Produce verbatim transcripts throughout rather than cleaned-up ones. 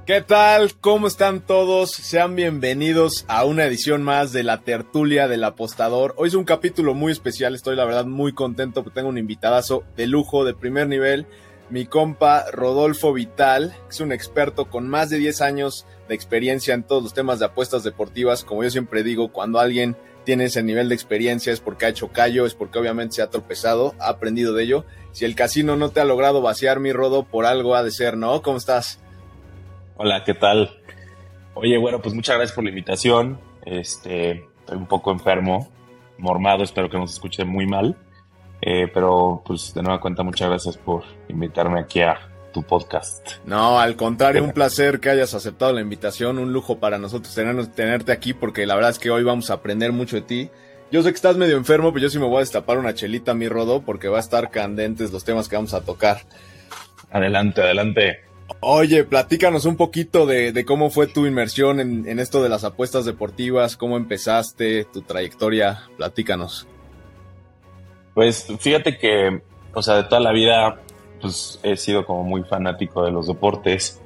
¿Qué tal? ¿Cómo están todos? Sean bienvenidos a una edición más de la tertulia del apostador. Hoy es un capítulo muy especial, estoy la verdad muy contento porque tengo un invitadazo de lujo, de primer nivel, mi compa Rodolfo Vital, que es un experto con más de diez años de experiencia en todos los temas de apuestas deportivas. Como yo siempre digo, cuando alguien tiene ese nivel de experiencia es porque ha hecho callo, es porque obviamente se ha tropezado, ha aprendido de ello. Si el casino no te ha logrado vaciar, mi Rodo, por algo ha de ser, ¿no? ¿Cómo estás? Hola, ¿qué tal? Oye, bueno, pues muchas gracias por la invitación. Este, estoy un poco enfermo, mormado, espero que no se escuche muy mal. Eh, pero, pues, de nueva cuenta, muchas gracias por invitarme aquí a tu podcast. No, al contrario, un placer que hayas aceptado la invitación, un lujo para nosotros tener, tenerte aquí, porque la verdad es que hoy vamos a aprender mucho de ti. Yo sé que estás medio enfermo, pero yo sí me voy a destapar una chelita, mi Rodo, porque va a estar candentes los temas que vamos a tocar. Adelante, adelante. Oye, platícanos un poquito de, de cómo fue tu inmersión en, en esto de las apuestas deportivas, cómo empezaste, tu trayectoria, platícanos. Pues fíjate que, o sea, de toda la vida, pues he sido como muy fanático de los deportes.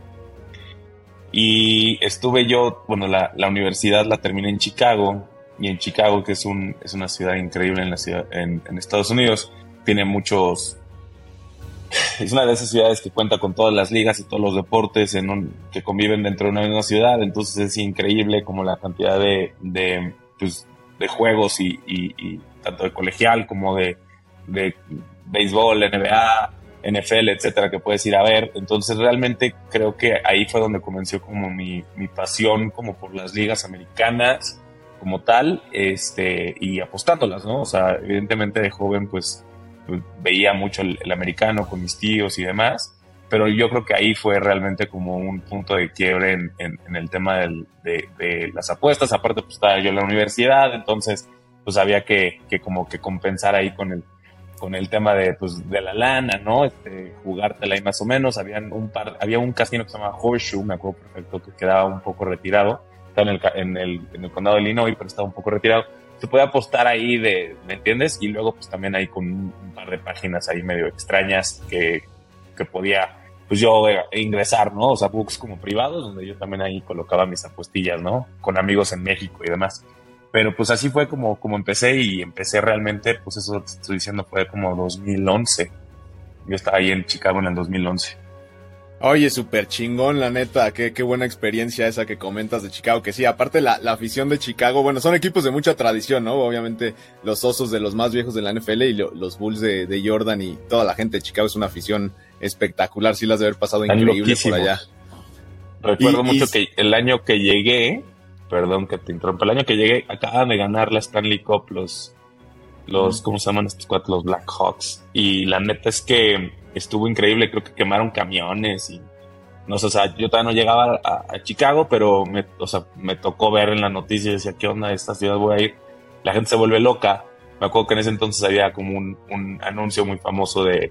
Y estuve yo, bueno, la, la universidad la terminé en Chicago, y en Chicago, que es un es una ciudad increíble en la ciudad, en, en Estados Unidos, tiene muchos... Es una de esas ciudades que cuenta con todas las ligas y todos los deportes en un, que conviven dentro de una misma ciudad, entonces es increíble como la cantidad de, de, pues, de juegos y, y, y tanto de colegial como de, de béisbol, N B A, N F L, etcétera, que puedes ir a ver. Entonces realmente creo que ahí fue donde comenzó como mi, mi pasión como por las ligas americanas como tal, este, y apostándolas, ¿no? O sea, evidentemente de joven pues veía mucho el, el americano con mis tíos y demás, pero yo creo que ahí fue realmente como un punto de quiebre en, en, en el tema del, de, de las apuestas. Aparte pues estaba yo en la universidad, entonces pues había que, que como que compensar ahí con el, con el tema de, pues, de la lana, ¿no? Este, jugártela ahí más o menos. Habían un par, había un casino que se llama Horseshoe, me acuerdo perfecto, que quedaba un poco retirado, estaba en el, en el, en el condado de Illinois, pero estaba un poco retirado. Se puede apostar ahí, de, ¿me entiendes? Y luego pues también ahí con un, un par de páginas ahí medio extrañas que, que podía pues yo eh, ingresar, ¿no? O sea, books como privados, donde yo también ahí colocaba mis apuestillas, ¿no? Con amigos en México y demás. Pero pues así fue como, como empecé, y empecé realmente, pues eso te estoy diciendo, fue como dos mil once. Yo estaba ahí en Chicago en el dos mil once. Oye, súper chingón, la neta, qué, qué buena experiencia esa que comentas de Chicago, que sí, aparte la, la afición de Chicago, bueno, son equipos de mucha tradición, ¿no? Obviamente los Osos de los más viejos de la N F L y lo, los Bulls de, de Jordan y toda la gente de Chicago es una afición espectacular, sí las de haber pasado Están increíble loquísimos. por allá. Recuerdo Y, mucho y... que el año que llegué, perdón que te interrumpa, el año que llegué acaban de ganar la Stanley Cup los, los, ¿cómo se llaman estos cuatro? Los Blackhawks, y la neta es que estuvo increíble, creo que quemaron camiones y no sé, o sea, yo todavía no llegaba a, a Chicago, pero me, o sea, me tocó ver en la noticia y decía, ¿qué onda? Esta ciudad voy a ir. La gente se vuelve loca. Me acuerdo que en ese entonces había como un, un anuncio muy famoso de,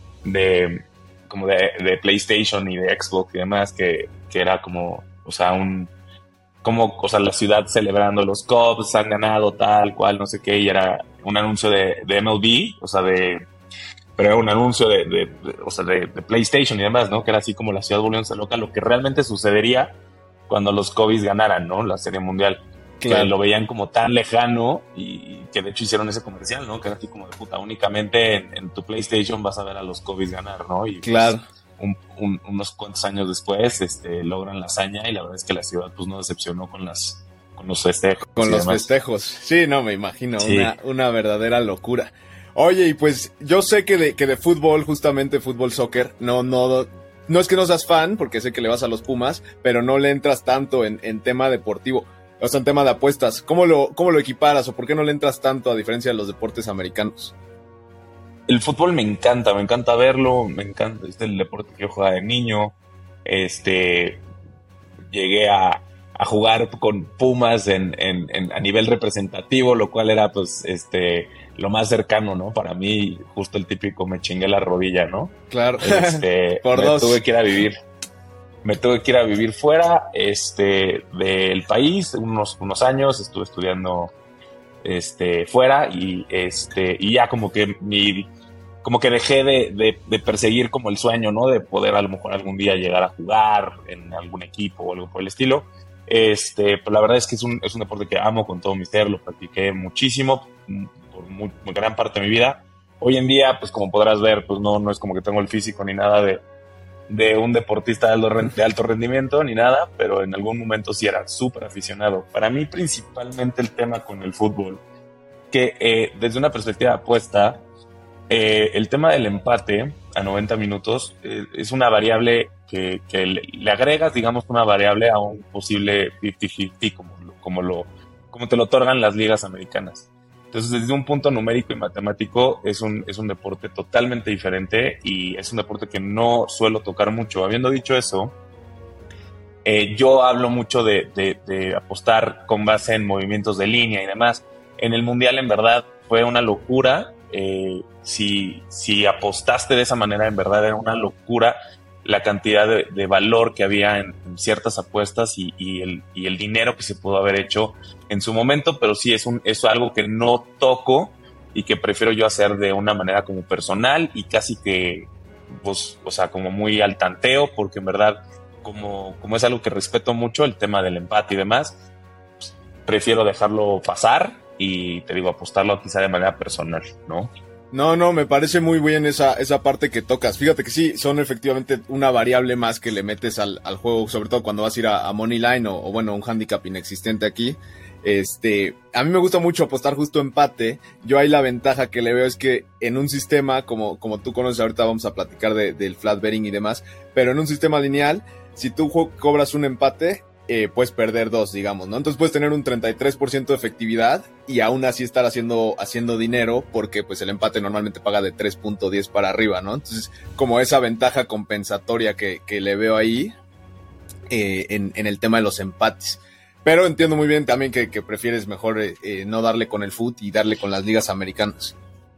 de como de, de PlayStation y de Xbox y demás, que, que era como, o sea, un, como, o sea, la ciudad celebrando los Cubs, han ganado tal cual, no sé qué, y era un anuncio de, de M L B, o sea, de, pero era un anuncio de, de, de o sea, de, de PlayStation y demás, ¿no? Que era así como la ciudad volviéndose loca, lo que realmente sucedería cuando los Cubs ganaran, ¿no? La Serie Mundial. Claro. Que lo veían como tan lejano, y que de hecho hicieron ese comercial, ¿no? Que era así como de puta, únicamente en, en tu PlayStation vas a ver a los Cubs ganar, ¿no? Y claro. Pues, un, un, unos cuantos años después este, logran la hazaña, y la verdad es que la ciudad pues no decepcionó con las con los festejos. Con los demás. festejos. Sí, no, me imagino, sí. una, una verdadera locura. Oye, y pues yo sé que de, que de fútbol, justamente fútbol, soccer, no, no, no es que no seas fan, porque sé que le vas a los Pumas, pero no le entras tanto en, en tema deportivo, o sea, en tema de apuestas. ¿Cómo lo, cómo lo equiparas o por qué no le entras tanto a diferencia de los deportes americanos? El fútbol me encanta, me encanta verlo, me encanta, este es el deporte que yo jugaba de niño, este, llegué a, a jugar con Pumas en, en, en, a nivel representativo, lo cual era pues, este, lo más cercano, ¿no? Para mí, justo el típico me chingué la rodilla, ¿no? Claro. Este, Por me dos. tuve que ir a vivir, me tuve que ir a vivir fuera, este, del país, unos, unos años, estuve estudiando, este, fuera, y este, y ya como que mi, como que dejé de, de, de perseguir como el sueño, ¿no? De poder a lo mejor algún día llegar a jugar en algún equipo o algo por el estilo. Este, pues la verdad es que es un, es un deporte que amo con todo mi ser, lo practiqué muchísimo, por muy, muy gran parte de mi vida. Hoy en día, pues como podrás ver, pues no, no es como que tengo el físico ni nada de, de un deportista de alto, de alto rendimiento ni nada, pero en algún momento sí era súper aficionado. Para mí principalmente el tema con el fútbol, que eh, desde una perspectiva apuesta, eh, el tema del empate a noventa minutos eh, es una variable que, que le, le agregas, digamos, una variable a un posible cincuenta cincuenta como, como, lo, como te lo otorgan las ligas americanas. Entonces, desde un punto numérico y matemático, es un, es un deporte totalmente diferente y es un deporte que no suelo tocar mucho. Habiendo dicho eso, eh, yo hablo mucho de, de, de apostar con base en movimientos de línea y demás. En el Mundial, en verdad, fue una locura. Eh, si, si apostaste de esa manera, en verdad era una locura la cantidad de, de valor que había en, en ciertas apuestas y, y, el, y el dinero que se pudo haber hecho en su momento, pero sí es, un, es algo que no toco y que prefiero yo hacer de una manera como personal y casi que, pues, o sea, como muy al tanteo, porque en verdad, como, como es algo que respeto mucho, el tema del empate y demás, pues, prefiero dejarlo pasar y te digo, apostarlo quizá de manera personal, ¿no? No, no, me parece muy bien esa, esa parte que tocas. Fíjate que sí, son efectivamente una variable más que le metes al, al juego, sobre todo cuando vas a ir a, a Moneyline o, o bueno, un handicap inexistente aquí. Este, a mí me gusta mucho apostar justo empate. Yo ahí la ventaja que le veo es que en un sistema, como, como tú conoces, ahorita vamos a platicar de, del flat betting y demás, pero en un sistema lineal, si tú cobras un empate, Eh, puedes perder dos, digamos, ¿no? Entonces puedes tener un treinta y tres por ciento de efectividad y aún así estar haciendo, haciendo dinero porque pues el empate normalmente paga de tres punto diez para arriba, ¿no? Entonces, como esa ventaja compensatoria que, que le veo ahí eh, en, en el tema de los empates. Pero entiendo muy bien también que, que prefieres mejor eh, eh, no darle con el fut y darle con las ligas americanas.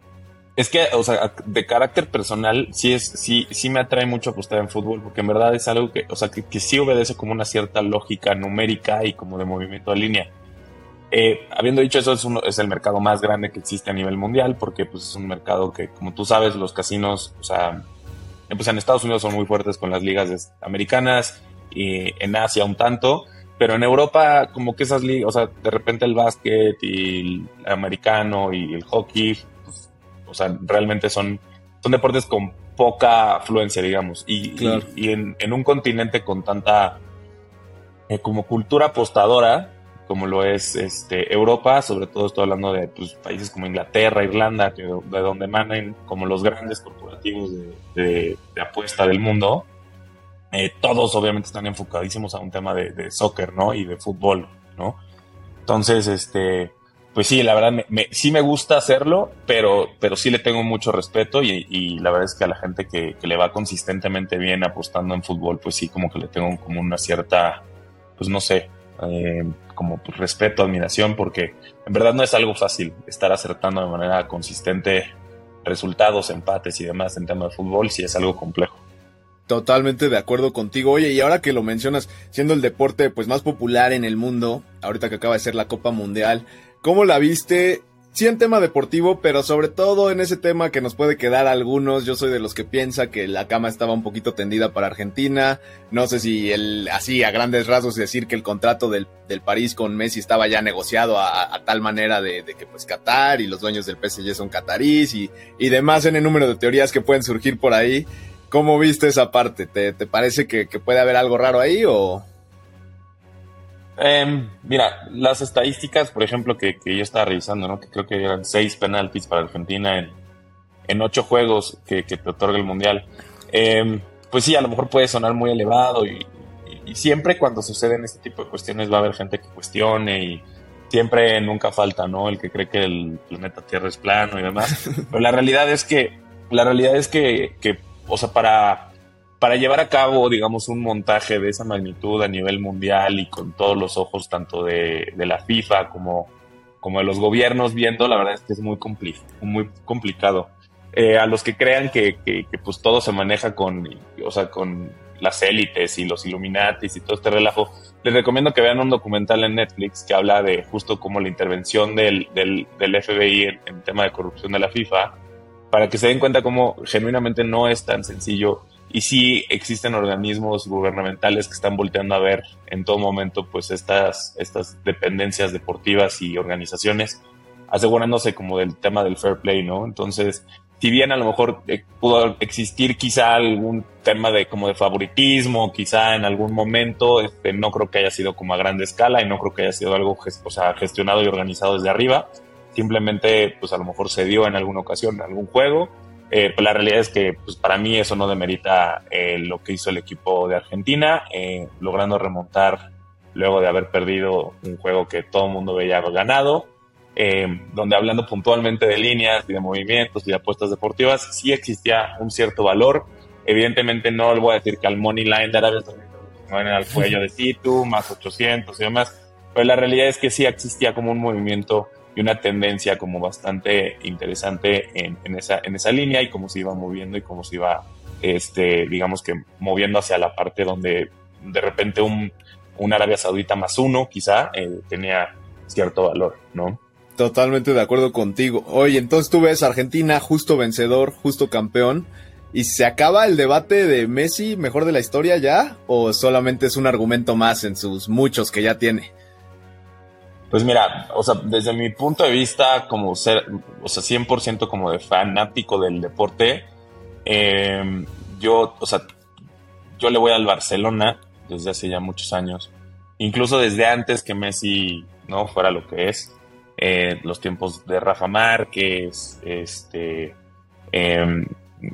Es que, o sea, de carácter personal, sí es, sí, sí me atrae mucho apostar en fútbol, porque en verdad es algo que, o sea, que, que sí obedece como una cierta lógica numérica y como de movimiento de línea. Eh, habiendo dicho eso, es, uno, es el mercado más grande que existe a nivel mundial, porque pues es un mercado que, como tú sabes, los casinos, o sea, pues en Estados Unidos son muy fuertes con las ligas americanas, y en Asia un tanto, pero en Europa como que esas ligas, o sea, de repente el básquet y el americano y el hockey, o sea, realmente son, son deportes con poca afluencia, digamos. Y, claro. y, y en, en un continente con tanta eh, como cultura apostadora, como lo es este, Europa, sobre todo estoy hablando de pues, países como Inglaterra, Irlanda, que, de donde emanan como los grandes corporativos de, de, de apuesta del mundo, eh, todos obviamente están enfocadísimos a un tema de, de soccer, ¿no? Y de fútbol, ¿no? Entonces, este... pues sí, la verdad, me, me, sí me gusta hacerlo, pero, pero sí le tengo mucho respeto y, y la verdad es que a la gente que, que le va consistentemente bien apostando en fútbol, pues sí, como que le tengo como una cierta, pues no sé, eh, como pues, respeto, admiración, porque en verdad no es algo fácil estar acertando de manera consistente resultados, empates y demás en tema de fútbol, sí es algo complejo. Totalmente de acuerdo contigo. Oye, y ahora que lo mencionas, siendo el deporte pues más popular en el mundo, ahorita que acaba de ser la Copa Mundial, ¿cómo la viste? Sí en tema deportivo, pero sobre todo en ese tema que nos puede quedar a algunos. Yo soy de los que piensa que la cama estaba un poquito tendida para Argentina. No sé si el, así a grandes rasgos decir que el contrato del, del París con Messi estaba ya negociado a, a tal manera de, de que pues Qatar y los dueños del P S G son catarís y, y demás en el número de teorías que pueden surgir por ahí. ¿Cómo viste esa parte? ¿Te, te parece que, que puede haber algo raro ahí o...? Eh, mira, las estadísticas, por ejemplo, que, que yo estaba revisando, ¿no? Que creo que eran seis penaltis para Argentina en, en ocho juegos que, que te otorga el Mundial. Eh, pues sí, a lo mejor puede sonar muy elevado y, y, y siempre cuando suceden este tipo de cuestiones va a haber gente que cuestione y siempre nunca falta, ¿no? El que cree que el planeta Tierra es plano y demás. Pero la realidad es que, la realidad es que, que o sea, para... para llevar a cabo, digamos, un montaje de esa magnitud a nivel mundial y con todos los ojos tanto de, de la FIFA como, como de los gobiernos viendo, la verdad es que es muy, compli- muy complicado. Eh, a los que crean que, que, que pues todo se maneja con, o sea, con las élites y los Illuminatis y todo este relajo, les recomiendo que vean un documental en Netflix que habla de justo como la intervención del, del, del F B I en, en tema de corrupción de la FIFA. para que se den cuenta cómo genuinamente no es tan sencillo. Y sí existen organismos gubernamentales que están volteando a ver en todo momento pues estas, estas dependencias deportivas y organizaciones, asegurándose como del tema del fair play, ¿no? Entonces, si bien a lo mejor eh, pudo existir quizá algún tema de como de favoritismo, quizá en algún momento, este, no creo que haya sido como a grande escala y no creo que haya sido algo gest- o sea, gestionado y organizado desde arriba. Simplemente, pues a lo mejor se dio en alguna ocasión en algún juego. Eh, pues la realidad es que pues para mí eso no demerita eh, lo que hizo el equipo de Argentina, eh, logrando remontar luego de haber perdido un juego que todo el mundo veía ganado, eh, donde hablando puntualmente de líneas y de movimientos y de apuestas deportivas, sí existía un cierto valor. Evidentemente no le voy a decir que al money line de Arabia Saudita no era al cuello de Situ, más ochocientos y demás, pero la realidad es que sí existía como un movimiento y una tendencia como bastante interesante en, en, esa, en esa línea y cómo se iba moviendo y cómo se iba, este, digamos que moviendo hacia la parte donde de repente un, un Arabia Saudita más uno quizá eh, tenía cierto valor, ¿no? Totalmente de acuerdo contigo. Oye, entonces tú ves Argentina justo vencedor, justo campeón, ¿y se acaba el debate de Messi mejor de la historia ya? ¿O solamente es un argumento más en sus muchos que ya tiene? Pues mira, o sea, desde mi punto de vista, como ser, o sea, cien por ciento como de fanático del deporte, eh, yo, o sea, yo le voy al Barcelona desde hace ya muchos años, incluso desde antes que Messi no fuera lo que es, eh, los tiempos de Rafa Márquez, este, eh,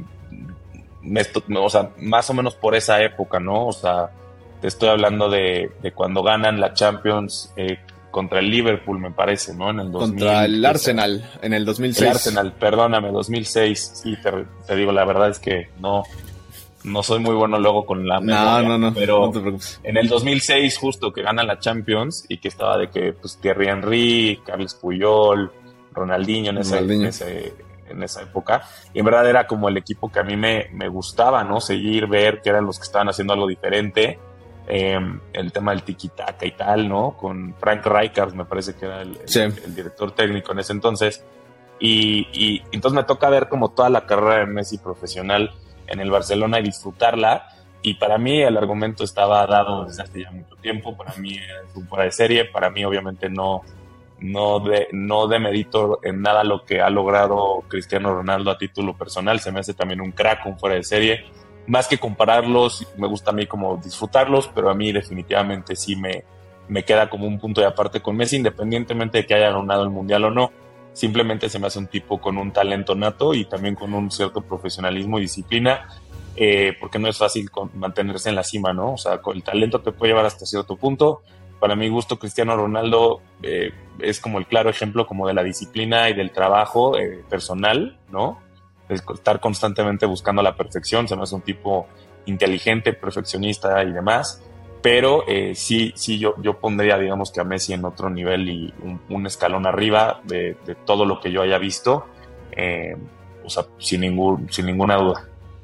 me, o sea, más o menos por esa época, ¿no? O sea, te estoy hablando de, de cuando ganan la Champions, eh, contra el Liverpool, me parece, ¿no? En el dos mil, contra el Arsenal, en el dos mil seis. El Arsenal, perdóname, dos mil seis. Sí, te, te digo, la verdad es que no, no soy muy bueno luego con la memoria. No, no, no, pero no te preocupes. En el dos mil seis, justo que ganan la Champions y que estaba de que, pues, Thierry Henry, Carles Puyol, Ronaldinho en, Ronaldinho. Ese, en, ese, en esa época. Y en verdad era como el equipo que a mí me, me gustaba, ¿no? Seguir, ver que eran los que estaban haciendo algo diferente. Eh, el tema del tiki-taka y tal, ¿no? Con Frank Rijkaard, me parece que era el, sí. el, el director técnico en ese entonces. Y, y entonces me toca ver como toda la carrera de Messi profesional en el Barcelona y disfrutarla. Y para mí el argumento estaba dado desde hace ya mucho tiempo. Para mí es un fuera de serie. Para mí obviamente no, no, de, no demerito en nada lo que ha logrado Cristiano Ronaldo a título personal. Se me hace también un crack, un fuera de serie. Más que compararlos, me gusta a mí como disfrutarlos, pero a mí definitivamente sí me, me queda como un punto de aparte con Messi, independientemente de que haya ganado el Mundial o no. Simplemente se me hace un tipo con un talento nato y también con un cierto profesionalismo y disciplina, eh, porque no es fácil con, mantenerse en la cima, ¿no? O sea, con el talento te puede llevar hasta cierto punto. Para mi gusto, Cristiano Ronaldo eh, es como el claro ejemplo como de la disciplina y del trabajo eh, personal, ¿no? Estar constantemente buscando la perfección. Se me hace un tipo inteligente, perfeccionista y demás, pero eh, sí, sí yo, yo pondría, digamos, que a Messi en otro nivel y un, un escalón arriba de, de todo lo que yo haya visto, eh, o sea, sin, ningún, sin ninguna duda.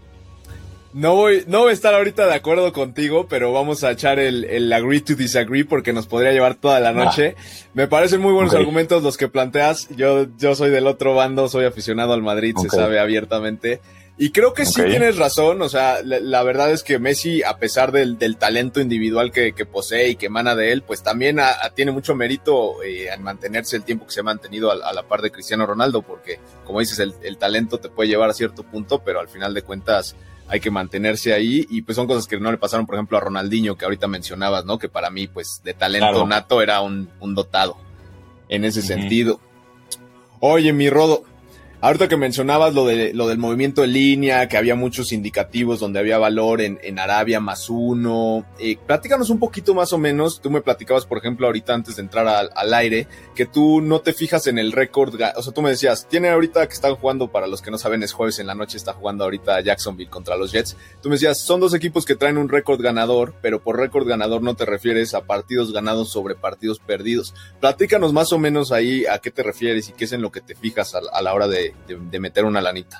No voy, no voy a estar ahorita de acuerdo contigo, pero vamos a echar el, el agree to disagree porque nos podría llevar toda la noche. Ah. Me parecen muy buenos okay. argumentos los que planteas. Yo, yo soy del otro bando, soy aficionado al Madrid, okay. se sabe abiertamente. Y creo que okay. sí tienes razón, o sea, la, la verdad es que Messi, a pesar del, del talento individual que, que posee y que emana de él, pues también a, a, tiene mucho mérito eh, en mantenerse el tiempo que se ha mantenido a, a la par de Cristiano Ronaldo, porque, como dices, el, el talento te puede llevar a cierto punto, pero al final de cuentas hay que mantenerse ahí, y pues son cosas que no le pasaron, por ejemplo, a Ronaldinho, que ahorita mencionabas, ¿no? Que para mí, pues, de talento claro. nato era un, un dotado, en ese uh-huh. sentido. Oye, mi Rodo, ahorita que mencionabas lo de lo del movimiento en línea, que había muchos indicativos donde había valor en, en Arabia más uno, eh, platícanos un poquito más o menos. Tú me platicabas, por ejemplo, ahorita antes de entrar al, al aire, que tú no te fijas en el récord, o sea, tú me decías, tiene ahorita que están jugando, para los que no saben, es jueves en la noche, está jugando ahorita Jacksonville contra los Jets. Tú me decías, son dos equipos que traen un récord ganador, pero por récord ganador no te refieres a partidos ganados sobre partidos perdidos. Platícanos más o menos ahí a qué te refieres y qué es en lo que te fijas a, a la hora de De, de meter una lanita.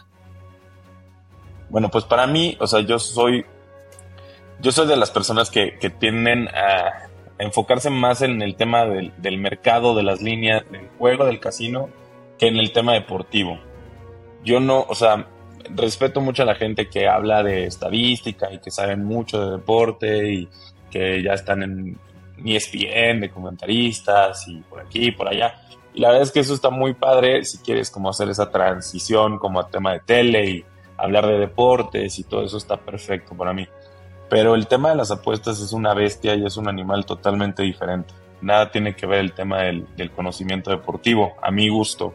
Bueno, pues para mí, o sea, yo soy yo soy de las personas que, que tienden a enfocarse más en el tema del, del mercado, de las líneas, del juego, del casino, que en el tema deportivo. yo no, o sea, respeto mucho a la gente que habla de estadística y que saben mucho de deporte y que ya están en E S P N de comentaristas y por aquí y por allá. Y la verdad es que eso está muy padre si quieres como hacer esa transición como a tema de tele y hablar de deportes y todo eso está perfecto para mí. Pero el tema de las apuestas es una bestia y es un animal totalmente diferente. Nada tiene que ver el tema del, del conocimiento deportivo, a mi gusto.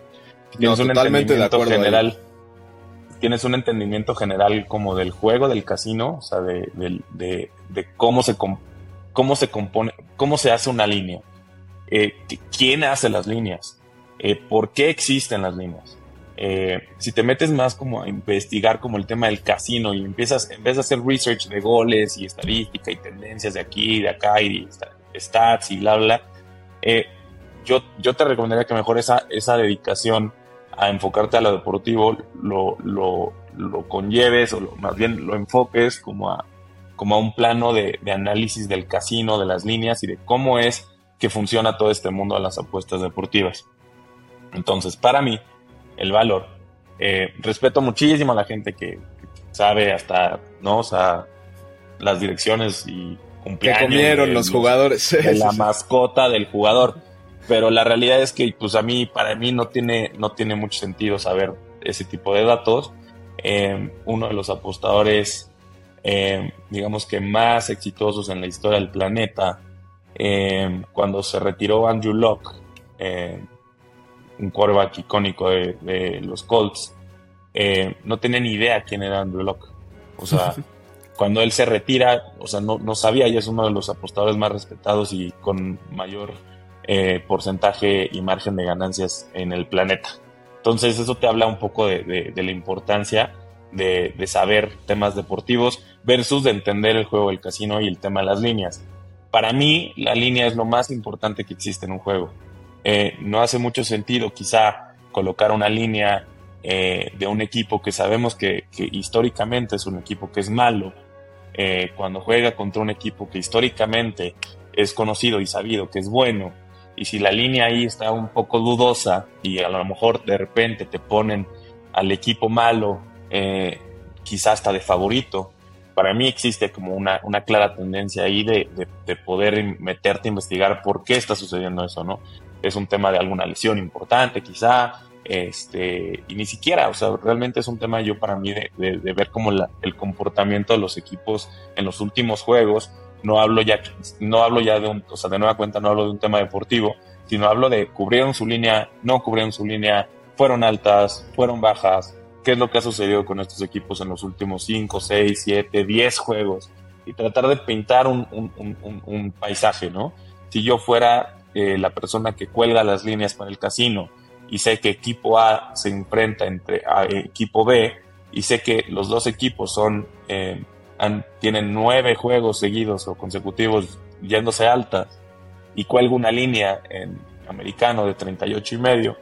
Tienes no, un totalmente de entendimiento acuerdo general. Ahí. Tienes un entendimiento general como del juego del casino, o sea, de, de, de, de cómo se cómo se compone, cómo se hace una línea, eh, quién hace las líneas, eh, por qué existen las líneas. Eh, si te metes más como a investigar como el tema del casino y empiezas, en vez de hacer research de goles y estadística y tendencias de aquí y de acá y stats y bla bla, eh, yo, yo te recomendaría que mejor esa, esa dedicación a enfocarte a lo deportivo lo, lo, lo conlleves o lo, más bien lo enfoques como a, como a un plano de, de análisis del casino, de las líneas y de cómo es que funciona todo este mundo de las apuestas deportivas. Entonces, para mí, el valor, eh, respeto muchísimo a la gente que sabe hasta, ¿no? O sea, las direcciones y cumpleaños. Que comieron de, los jugadores. De la mascota del jugador. Pero la realidad es que, pues a mí, para mí no tiene, no tiene mucho sentido saber ese tipo de datos. Eh, uno de los apostadores, eh, digamos que más exitosos en la historia del planeta, eh, cuando se retiró Andrew Luck, eh, un quarterback icónico de, de los Colts, eh, no tenía ni idea quién era Andrew Luck. O sea, cuando él se retira, o sea, no, no sabía, y es uno de los apostadores más respetados y con mayor eh, porcentaje y margen de ganancias en el planeta. Entonces, eso te habla un poco de, de, de la importancia de, de saber temas deportivos versus de entender el juego del casino y el tema de las líneas. Para mí, la línea es lo más importante que existe en un juego. Eh, no hace mucho sentido quizá colocar una línea eh, de un equipo que sabemos que, que históricamente es un equipo que es malo, eh, cuando juega contra un equipo que históricamente es conocido y sabido que es bueno, y si la línea ahí está un poco dudosa y a lo mejor de repente te ponen al equipo malo eh, quizá hasta de favorito, para mí existe como una, una clara tendencia ahí de, de, de poder meterte a investigar por qué está sucediendo eso, ¿no? Es un tema de alguna lesión importante quizá, este, y ni siquiera, o sea, realmente es un tema yo para mí de, de, de ver como la, el comportamiento de los equipos en los últimos juegos. No hablo ya, no hablo ya de un, o sea, de nueva cuenta no hablo de un tema deportivo, sino hablo de cubrieron su línea, no cubrieron su línea, fueron altas, fueron bajas, qué es lo que ha sucedido con estos equipos en los últimos cinco, seis, siete, diez juegos, y tratar de pintar un, un, un, un paisaje, ¿no? Si yo fuera eh, la persona que cuelga las líneas para el casino y sé que equipo A se enfrenta entre a equipo B y sé que los dos equipos son eh, han, tienen nueve juegos seguidos o consecutivos yéndose altas y cuelgo una línea en americano de treinta y ocho y medio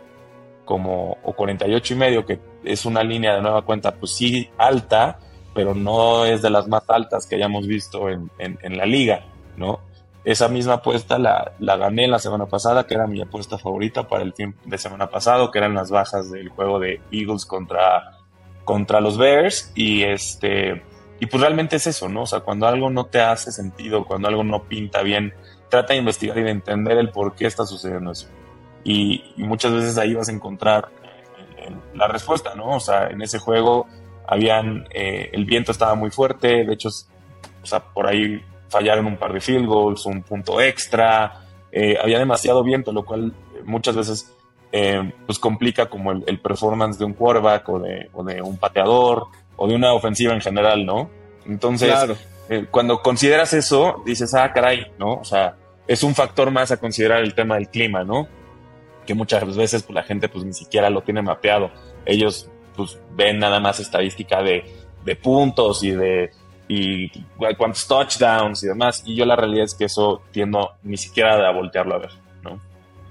como, o cuarenta y ocho y medio, que es una línea de nueva cuenta, pues sí alta, pero no es de las más altas que hayamos visto en, en, en la liga, ¿no? Esa misma apuesta la, la gané la semana pasada, que era mi apuesta favorita para el fin de semana pasado, que eran las bajas del juego de Eagles contra, contra los Bears, y este, y pues realmente es eso, ¿no? O sea, cuando algo no te hace sentido, cuando algo no pinta bien, trata de investigar y de entender el por qué está sucediendo eso. Y, y muchas veces ahí vas a encontrar eh, la respuesta, ¿no? O sea, en ese juego habían, eh, el viento estaba muy fuerte, de hecho, o sea, por ahí fallaron un par de field goals, un punto extra, eh, había demasiado viento, lo cual muchas veces eh, pues complica como el, el performance de un quarterback o de, o de un pateador o de una ofensiva en general, ¿no? Entonces, claro. eh, cuando consideras eso, dices, ah, caray, ¿no? O sea, es un factor más a considerar el tema del clima, ¿no? Que muchas veces pues, la gente pues ni siquiera lo tiene mapeado. Ellos pues ven nada más estadística de, de puntos y de y cuántos touchdowns y demás, y yo la realidad es que eso tiendo ni siquiera a voltearlo a ver, ¿no?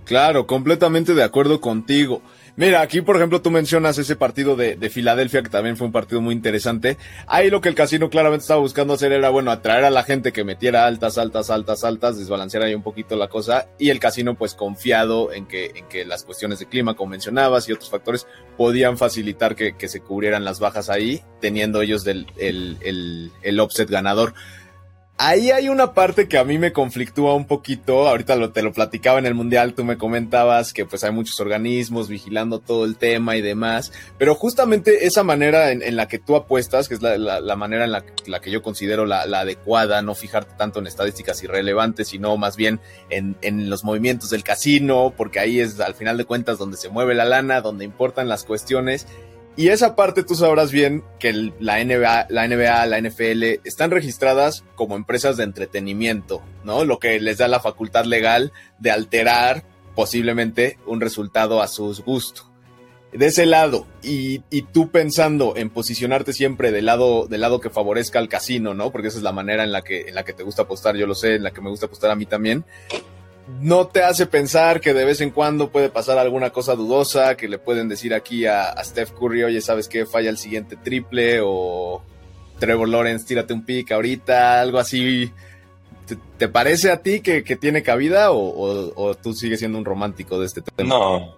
Claro, completamente de acuerdo contigo. Mira, aquí por ejemplo tú mencionas ese partido de, de Filadelfia, que también fue un partido muy interesante. Ahí lo que el casino claramente estaba buscando hacer era, bueno, atraer a la gente que metiera altas, altas, altas, altas, desbalancear ahí un poquito la cosa, y el casino pues confiado en que, en que las cuestiones de clima, como mencionabas, y otros factores podían facilitar que, que se cubrieran las bajas ahí, teniendo ellos del, el, el, el offset ganador. Ahí hay una parte que a mí me conflictúa un poquito, ahorita lo, te lo platicaba en el Mundial, tú me comentabas que pues hay muchos organismos vigilando todo el tema y demás, pero justamente esa manera en, en la que tú apuestas, que es la, la, la manera en la, la que yo considero la, la adecuada, no fijarte tanto en estadísticas irrelevantes, sino más bien en, en los movimientos del casino, porque ahí es al final de cuentas donde se mueve la lana, donde importan las cuestiones. Y esa parte tú sabrás bien que el, la N B A, la N B A, la N F L están registradas como empresas de entretenimiento, ¿no? Lo que les da la facultad legal de alterar posiblemente un resultado a su gusto. De ese lado, y, y tú pensando en posicionarte siempre del lado, del lado que favorezca al casino, ¿no? Porque esa es la manera en la que, en la que te gusta apostar, yo lo sé, en la que me gusta apostar a mí también. ¿No te hace pensar que de vez en cuando puede pasar alguna cosa dudosa, que le pueden decir aquí a, a Steph Curry, oye, ¿sabes qué? Falla el siguiente triple, o Trevor Lawrence, tírate un pick ahorita, algo así? ¿Te, te parece a ti que, que tiene cabida, o, o, o tú sigues siendo un romántico de este tema? No,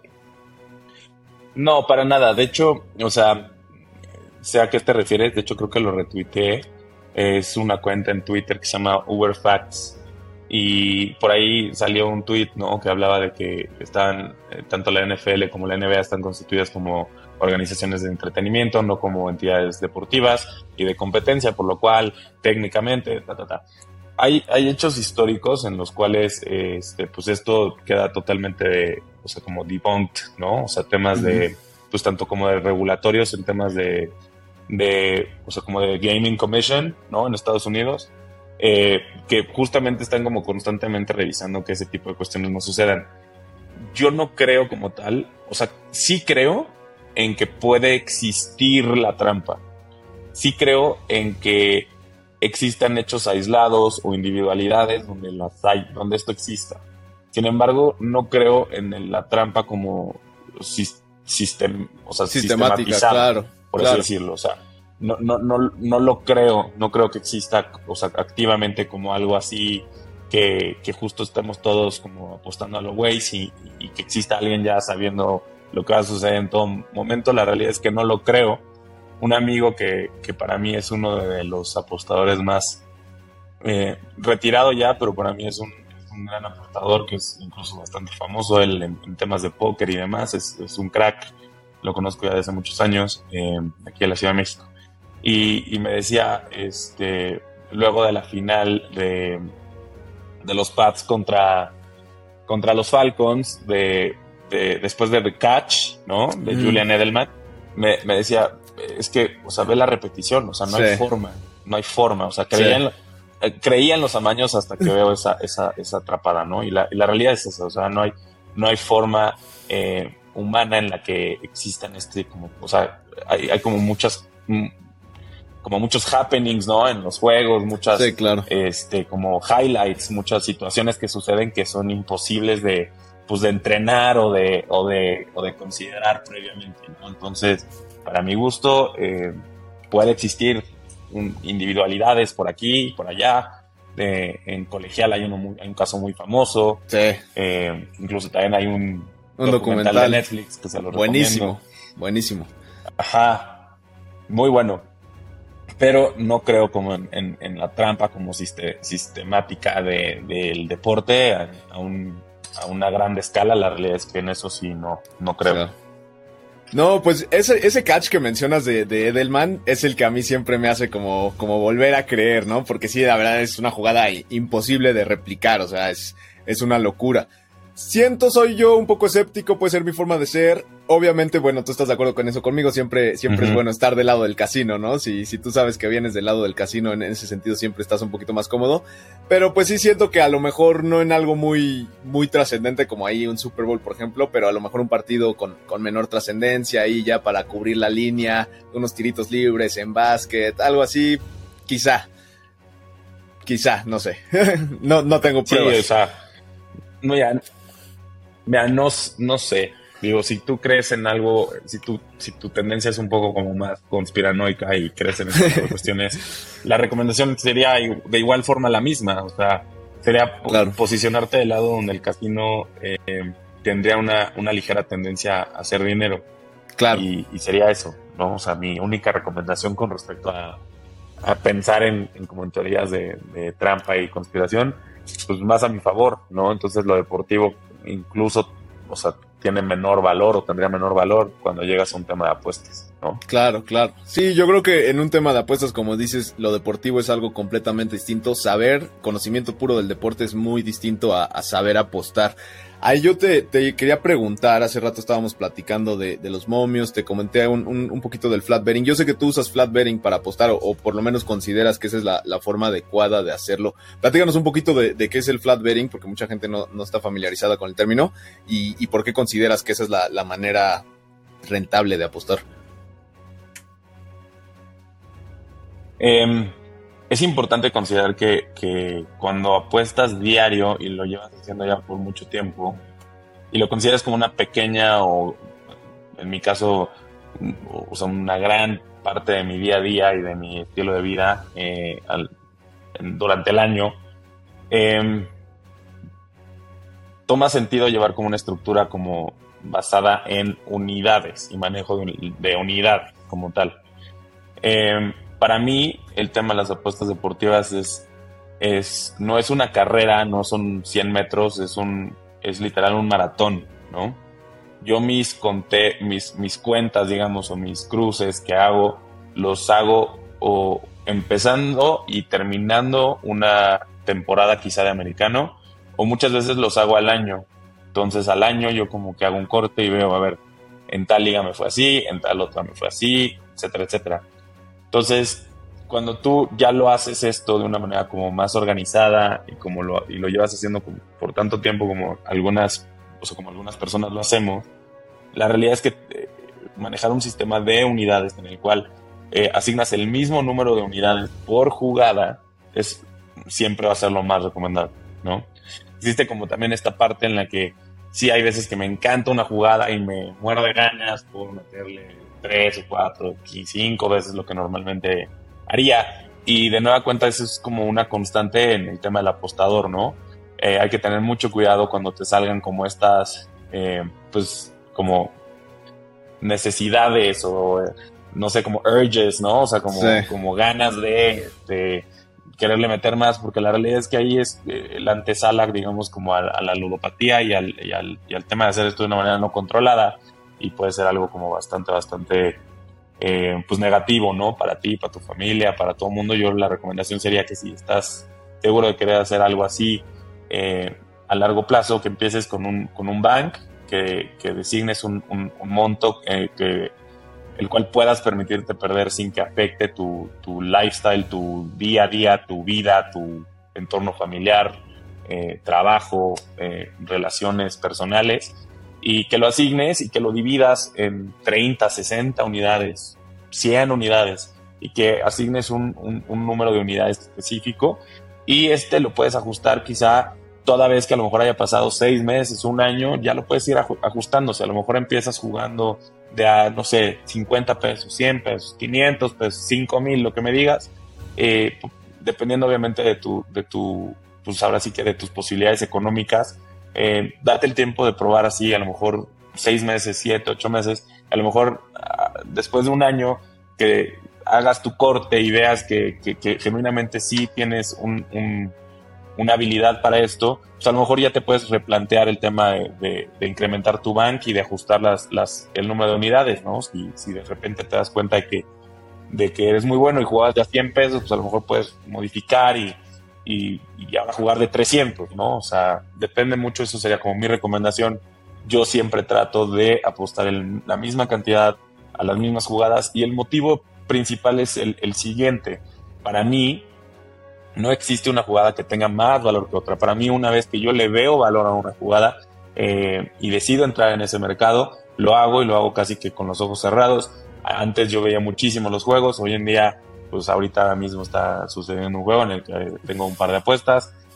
no, para nada. De hecho, o sea, sé a qué te refieres, de hecho creo que lo retuiteé. Es una cuenta en Twitter que se llama Uberfacts. Y por ahí salió un tweet, ¿no?, que hablaba de que están, eh, tanto la N F L como la N B A están constituidas como organizaciones de entretenimiento, no como entidades deportivas y de competencia, por lo cual técnicamente, ta, ta, ta. Hay, hay hechos históricos en los cuales este, pues esto queda totalmente, o sea, como debunked, ¿no? O sea, temas uh-huh. de, pues tanto como de regulatorios en temas de, de, o sea, como de Gaming Commission, ¿no?, en Estados Unidos. Eh, que justamente están como constantemente revisando que ese tipo de cuestiones no sucedan. Yo no creo como tal, o sea, sí creo en que puede existir la trampa, sí creo en que existan hechos aislados o individualidades donde las hay, donde esto exista. Sin embargo, no creo en la trampa como sistem, o sea, sistemática, sistematizada, claro, por claro. así decirlo, o sea, No, no, no, no lo creo, no creo que exista, o sea, activamente como algo así que, que justo estemos todos como apostando a los güeyes y, y que exista alguien ya sabiendo lo que va a suceder en todo momento. La realidad es que no lo creo. Un amigo que, que para mí es uno de los apostadores más eh, retirado ya, pero para mí es un, es un gran apostador, que es incluso bastante famoso él en, en temas de póker y demás, es, es un crack, lo conozco ya desde muchos años, eh, aquí en la Ciudad de México. Y, y me decía, este, luego de la final de, de los Pats contra, contra los Falcons, de, de, después de The Catch, ¿no?, de mm. Julian Edelman, me, me decía, es que, o sea, ve la repetición, o sea, no sí. hay forma, no hay forma, o sea, creía, sí. en, eh, creía en los amaños hasta que veo esa, esa, esa atrapada, ¿no? Y la, y la realidad es esa, o sea, no hay, no hay forma eh, humana en la que existan este, como, o sea, hay, hay como muchas... M- como muchos happenings, ¿no?, en los juegos, muchas, sí, claro. este, como highlights, muchas situaciones que suceden que son imposibles de, pues, de entrenar o de, o de, o de considerar previamente, ¿no? Entonces, para mi gusto, eh, puede existir un, individualidades por aquí, por allá. Eh, en colegial hay, uno muy, hay un caso muy famoso. Sí. Eh, incluso también hay un, un documental, documental de Netflix que se lo buenísimo, recomiendo. Buenísimo. Ajá. Muy bueno. Pero no creo como en, en, en la trampa como siste, sistemática de, del deporte a, a, un, a una gran escala. La realidad es que en eso sí no, no creo. Claro. No, pues ese, ese catch que mencionas de, de Edelman es el que a mí siempre me hace como, como volver a creer, ¿no? Porque sí, la verdad es una jugada imposible de replicar, o sea, es, es una locura. Siento, soy yo un poco escéptico, puede ser mi forma de ser. Obviamente, bueno, tú estás de acuerdo con eso conmigo, siempre, siempre uh-huh. es bueno estar del lado del casino, ¿no? Si, si tú sabes que vienes del lado del casino, en ese sentido siempre estás un poquito más cómodo. Pero pues sí siento que a lo mejor no en algo muy, muy trascendente como ahí un Super Bowl, por ejemplo, pero a lo mejor un partido con, con menor trascendencia ahí ya para cubrir la línea, unos tiritos libres en básquet, algo así, quizá. Quizá, no sé. no, no tengo pruebas. Sí, o sea, no, ya, Mira, no, no sé. Digo, si tú crees en algo, si tu, si tu tendencia es un poco como más conspiranoica y crees en estas cuestiones, la recomendación sería de igual forma la misma. O sea, sería claro. posicionarte del lado donde el casino eh, tendría una, una ligera tendencia a hacer dinero. Claro. Y, y sería eso, ¿no? O sea, mi única recomendación con respecto a, a pensar en, en como en teorías de, de trampa y conspiración, pues más a mi favor, ¿no? Entonces lo deportivo incluso, o sea, tiene menor valor o tendría menor valor cuando llegas a un tema de apuestas, ¿no? Claro, claro. Sí, yo creo que en un tema de apuestas, como dices, lo deportivo es algo completamente distinto. Saber, conocimiento puro del deporte es muy distinto a, a saber apostar. Ahí yo te, te quería preguntar, hace rato estábamos platicando de, de los momios, te comenté un, un, un poquito del flat betting. Yo sé que tú usas flat betting para apostar, o, o por lo menos consideras que esa es la, la forma adecuada de hacerlo. Platícanos un poquito de, de qué es el flat betting, porque mucha gente no, no está familiarizada con el término, y, y por qué consideras que esa es la, la manera rentable de apostar. Eh, es importante considerar que, que cuando apuestas diario y lo llevas haciendo ya por mucho tiempo y lo consideras como una pequeña o en mi caso o sea, una gran parte de mi día a día y de mi estilo de vida eh, al, en, durante el año, eh, toma sentido llevar como una estructura como basada en unidades y manejo de, de unidad como tal. Eh, Para mí, el tema de las apuestas deportivas es, es no es una carrera, no son cien metros, es un es literal un maratón, ¿no? Yo mis conté, mis, mis cuentas, digamos, o mis cruces que hago, los hago o empezando y terminando una temporada quizá de americano, o muchas veces los hago al año. Entonces, al año yo como que hago un corte y veo, a ver, en tal liga me fue así, en tal otra me fue así, etcétera, etcétera. Entonces, cuando tú ya lo haces esto de una manera como más organizada y como lo, y lo llevas haciendo como, por tanto tiempo como algunas, o sea, como algunas personas lo hacemos, la realidad es que eh, manejar un sistema de unidades en el cual eh, asignas el mismo número de unidades por jugada es siempre va a ser lo más recomendable, ¿no? Existe como también esta parte en la que sí hay veces que me encanta una jugada y me muero de ganas por meterle tres o cuatro y cinco veces lo que normalmente haría, y de nueva cuenta eso es como una constante en el tema del apostador, ¿no? Eh, hay que tener mucho cuidado cuando te salgan como estas eh, pues como necesidades o eh, no sé, como urges, ¿no? O sea, como, sí. como ganas de, de quererle meter más, porque la realidad es que ahí es eh, la antesala, digamos, como a, a la ludopatía y al, y, al, y al tema de hacer esto de una manera no controlada, y puede ser algo como bastante, bastante eh, pues negativo, ¿no? Para ti, para tu familia, para todo el mundo. Yo la recomendación sería que si estás seguro de querer hacer algo así eh, a largo plazo, que empieces con un, con un bank, que, que designes un, un, un monto eh, que, el cual puedas permitirte perder sin que afecte tu, tu lifestyle, tu día a día, tu vida, tu entorno familiar, eh, trabajo, eh, relaciones personales, y que lo asignes y que lo dividas en treinta, sesenta unidades, cien unidades, y que asignes un, un, un número de unidades específico, y este lo puedes ajustar quizá toda vez que a lo mejor haya pasado seis meses, un año, ya lo puedes ir ajustándose. A lo mejor empiezas jugando de a, no sé, cincuenta pesos, cien pesos, quinientos pesos, cinco mil, lo que me digas, eh, dependiendo obviamente de tu, de tu, pues ahora sí que de tus posibilidades económicas. Eh, date el tiempo de probar así, a lo mejor seis meses, siete, ocho meses, a lo mejor uh, después de un año que hagas tu corte y veas que, que, que genuinamente sí tienes un, un, una habilidad para esto, pues a lo mejor ya te puedes replantear el tema de, de, de incrementar tu bank y de ajustar las, las, el número de unidades, ¿no? Si, si de repente te das cuenta de que, de que eres muy bueno y jugabas ya cien pesos, pues a lo mejor puedes modificar y Y, y ahora jugar de trescientos, ¿no? O sea, depende mucho, eso sería como mi recomendación. Yo siempre trato de apostar en la misma cantidad a las mismas jugadas, y el motivo principal es el, el siguiente. Para mí, no existe una jugada que tenga más valor que otra. Para mí, una vez que yo le veo valor a una jugada eh, y decido entrar en ese mercado, lo hago, y lo hago casi que con los ojos cerrados. Antes yo veía muchísimo los juegos, hoy en día pues ahorita mismo está sucediendo un juego en el que tengo un par de apuestas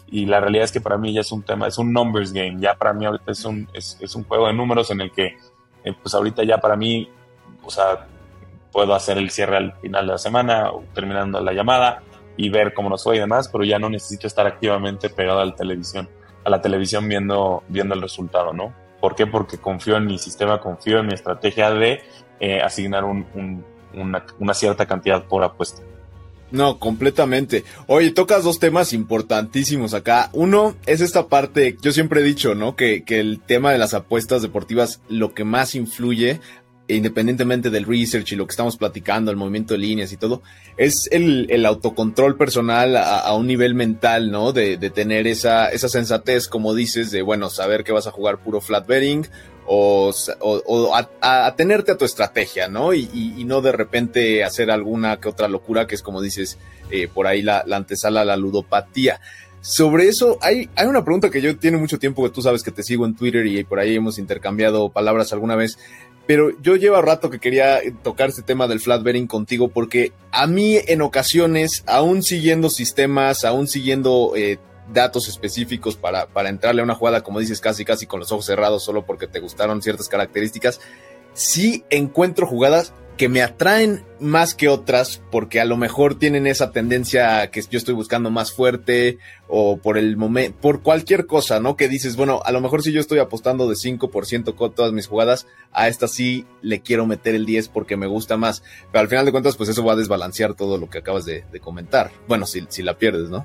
y la realidad es que para mí ya es un tema, es un numbers game, ya para mí ahorita es un, es, es un juego de números en el que, eh, pues ahorita ya para mí, o sea, puedo hacer el cierre al final de la semana, o terminando la llamada, y ver cómo nos fue y demás, pero ya no necesito estar activamente pegado a la televisión, a la televisión viendo, viendo el resultado, ¿no? ¿Por qué? Porque confío en mi sistema, confío en mi estrategia de eh, asignar un, un, una, una cierta cantidad por apuesta. No, completamente. Oye, tocas dos temas importantísimos acá. Uno es esta parte, yo siempre he dicho, ¿no? Que, que el tema de las apuestas deportivas, lo que más influye, independientemente del research y lo que estamos platicando, el movimiento de líneas y todo, es el, el autocontrol personal a, a un nivel mental, ¿no? De, de tener esa, esa sensatez, como dices, de, bueno, saber que vas a jugar puro flat betting o, o, o a, a, a tenerte a tu estrategia, ¿no? Y, y, y no de repente hacer alguna que otra locura, que es como dices, eh, por ahí la, la antesala a la ludopatía. Sobre eso, hay, hay una pregunta que yo tiene mucho tiempo, que tú sabes que te sigo en Twitter y por ahí hemos intercambiado palabras alguna vez, pero yo llevo rato que quería tocar este tema del flat betting contigo, porque a mí en ocasiones, aún siguiendo sistemas, aún siguiendo eh, datos específicos para, para entrarle a una jugada, como dices, casi casi con los ojos cerrados, solo porque te gustaron ciertas características, sí encuentro jugadas que me atraen más que otras, porque a lo mejor tienen esa tendencia que yo estoy buscando más fuerte, o por el momento, por cualquier cosa, ¿no? Que dices, bueno, a lo mejor si yo estoy apostando de cinco por ciento con todas mis jugadas, a esta sí le quiero meter el diez porque me gusta más. Pero al final de cuentas, pues eso va a desbalancear todo lo que acabas de, de comentar. Bueno, si, si la pierdes, ¿no?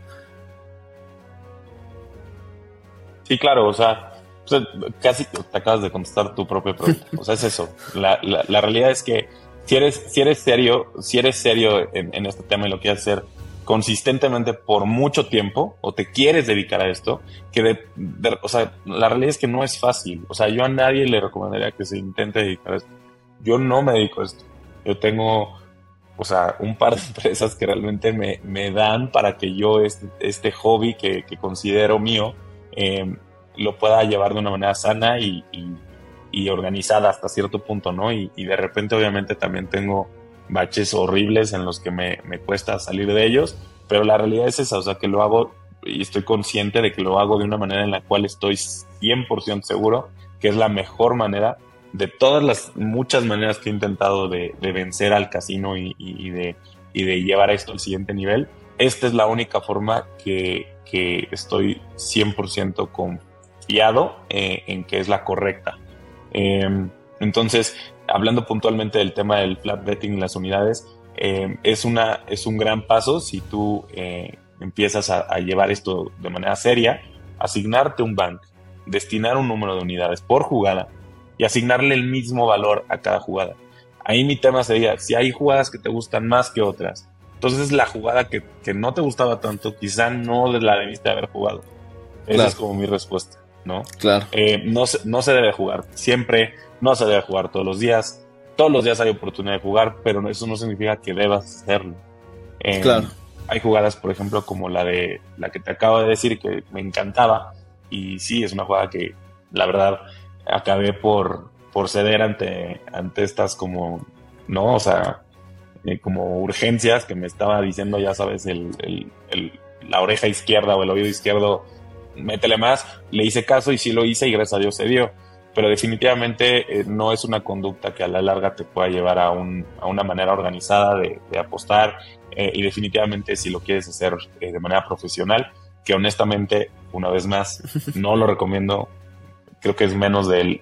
Sí, claro, o sea, o sea, casi te acabas de contestar tu propia pregunta. O sea, es eso. La, la, la realidad es que si eres, si eres serio, si eres serio en, en este tema y lo quieres hacer consistentemente por mucho tiempo, o te quieres dedicar a esto, que de, de, o sea, la realidad es que no es fácil. O sea, yo a nadie le recomendaría que se intente dedicar a esto. Yo no me dedico a esto. Yo tengo, o sea, un par de empresas que realmente me, me dan para que yo este, este hobby que, que considero mío, eh, lo pueda llevar de una manera sana y, y, y organizada hasta cierto punto, ¿no? Y, y de repente obviamente también tengo baches horribles en los que me, me cuesta salir de ellos, pero la realidad es esa, o sea, que lo hago y estoy consciente de que lo hago de una manera en la cual estoy cien por ciento seguro que es la mejor manera de todas las muchas maneras que he intentado de, de vencer al casino y, y, y, de, y de llevar esto al siguiente nivel. Esta es la única forma que, que estoy cien por ciento confiado eh, en que es la correcta. Eh, entonces, hablando puntualmente del tema del flat betting y las unidades, eh, es, una, es un gran paso si tú eh, empiezas a, a llevar esto de manera seria, asignarte un bank, destinar un número de unidades por jugada y asignarle el mismo valor a cada jugada. Ahí mi tema sería, si hay jugadas que te gustan más que otras, entonces la jugada que, que no te gustaba tanto, quizá no la debiste haber jugado. Esa Claro. es como mi respuesta, ¿no? Claro. Eh, no, se, no se debe jugar siempre, no se debe jugar todos los días. Todos los días hay oportunidad de jugar, pero eso no significa que debas hacerlo. Eh, Claro. Hay jugadas, por ejemplo, como la de la que te acabo de decir, que me encantaba, y sí, es una jugada que, la verdad, acabé por, por ceder ante, ante estas como, ¿no? O sea, eh, como urgencias que me estaba diciendo, ya sabes, el, el, el, la oreja izquierda o el oído izquierdo, métele más. Le hice caso y sí lo hice y gracias a Dios se dio. Pero definitivamente eh, no es una conducta que a la larga te pueda llevar a, un, a una manera organizada de, de apostar, eh, y definitivamente si lo quieres hacer eh, de manera profesional, que honestamente, una vez más, no lo recomiendo. Creo que es menos del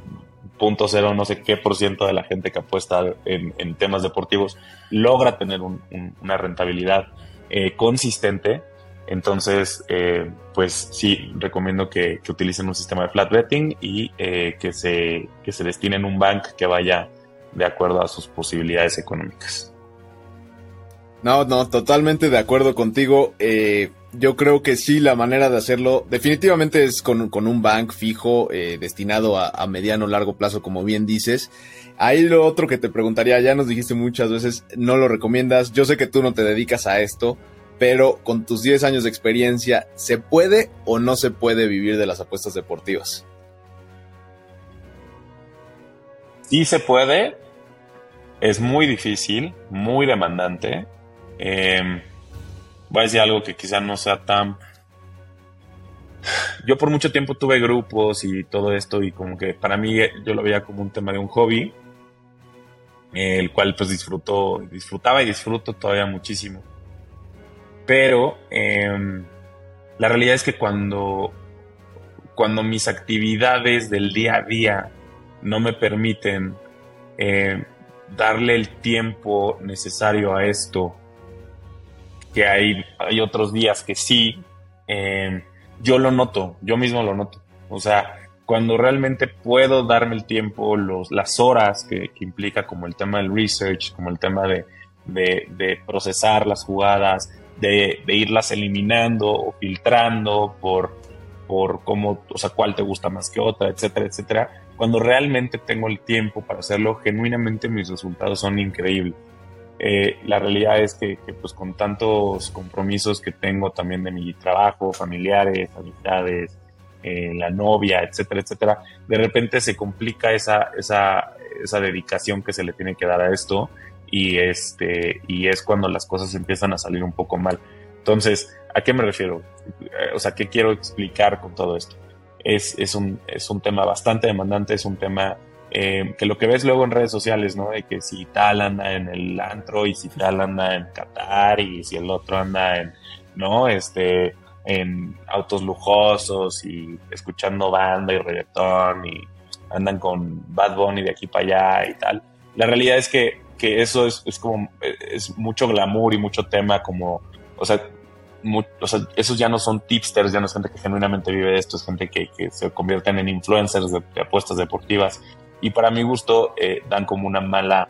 punto cero no sé qué por ciento de la gente que apuesta en, en temas deportivos logra tener un, un, una rentabilidad eh, consistente. Entonces, eh, pues sí, recomiendo que, que utilicen un sistema de flat betting y eh, que, se, que se destinen un bank que vaya de acuerdo a sus posibilidades económicas. No, no, totalmente de acuerdo contigo. Eh, yo creo que sí, la manera de hacerlo definitivamente es con, con un bank fijo, eh, destinado a, a mediano o largo plazo, como bien dices. Ahí lo otro que te preguntaría, ya nos dijiste muchas veces, no lo recomiendas. Yo sé que tú no te dedicas a esto, pero con tus diez años de experiencia, ¿se puede o no se puede vivir de las apuestas deportivas? Sí se puede, es muy difícil, muy demandante. Eh, voy a decir algo que quizá no sea tan yo por mucho tiempo tuve grupos y todo esto, y como que para mí yo lo veía como un tema de un hobby, eh, el cual pues disfruto, disfrutaba y disfruto todavía muchísimo. Pero eh, la realidad es que cuando, cuando mis actividades del día a día no me permiten eh, darle el tiempo necesario a esto, que hay, hay otros días que sí, eh, yo lo noto, yo mismo lo noto. O sea, cuando realmente puedo darme el tiempo, los, las horas que, que implica, como el tema del research, como el tema de, de, de procesar las jugadas, de, de irlas eliminando o filtrando por, por cómo, o sea, cuál te gusta más que otra, etcétera, etcétera. Cuando realmente tengo el tiempo para hacerlo, genuinamente mis resultados son increíbles. Eh, la realidad es que, que pues con tantos compromisos que tengo también de mi trabajo, familiares, amistades, eh, la novia, etcétera, etcétera, de repente se complica esa, esa, esa dedicación que se le tiene que dar a esto, y, este, y es cuando las cosas empiezan a salir un poco mal. Entonces, ¿a qué me refiero? O sea, ¿qué quiero explicar con todo esto? Es, es, un, es un tema bastante demandante, es un tema Eh, que lo que ves luego en redes sociales, ¿no? De que si tal anda en el antro y si tal anda en Qatar y si el otro anda en, ¿no? Este, en autos lujosos y escuchando banda y reggaetón y andan con Bad Bunny de aquí para allá y tal. La realidad es que, que eso es, es como, es mucho glamour y mucho tema como, o sea, Mu- o sea, esos ya no son tipsters, ya no es gente que genuinamente vive de esto, es gente que, que se convierten en influencers de, de apuestas deportivas, y para mi gusto eh, dan como una mala,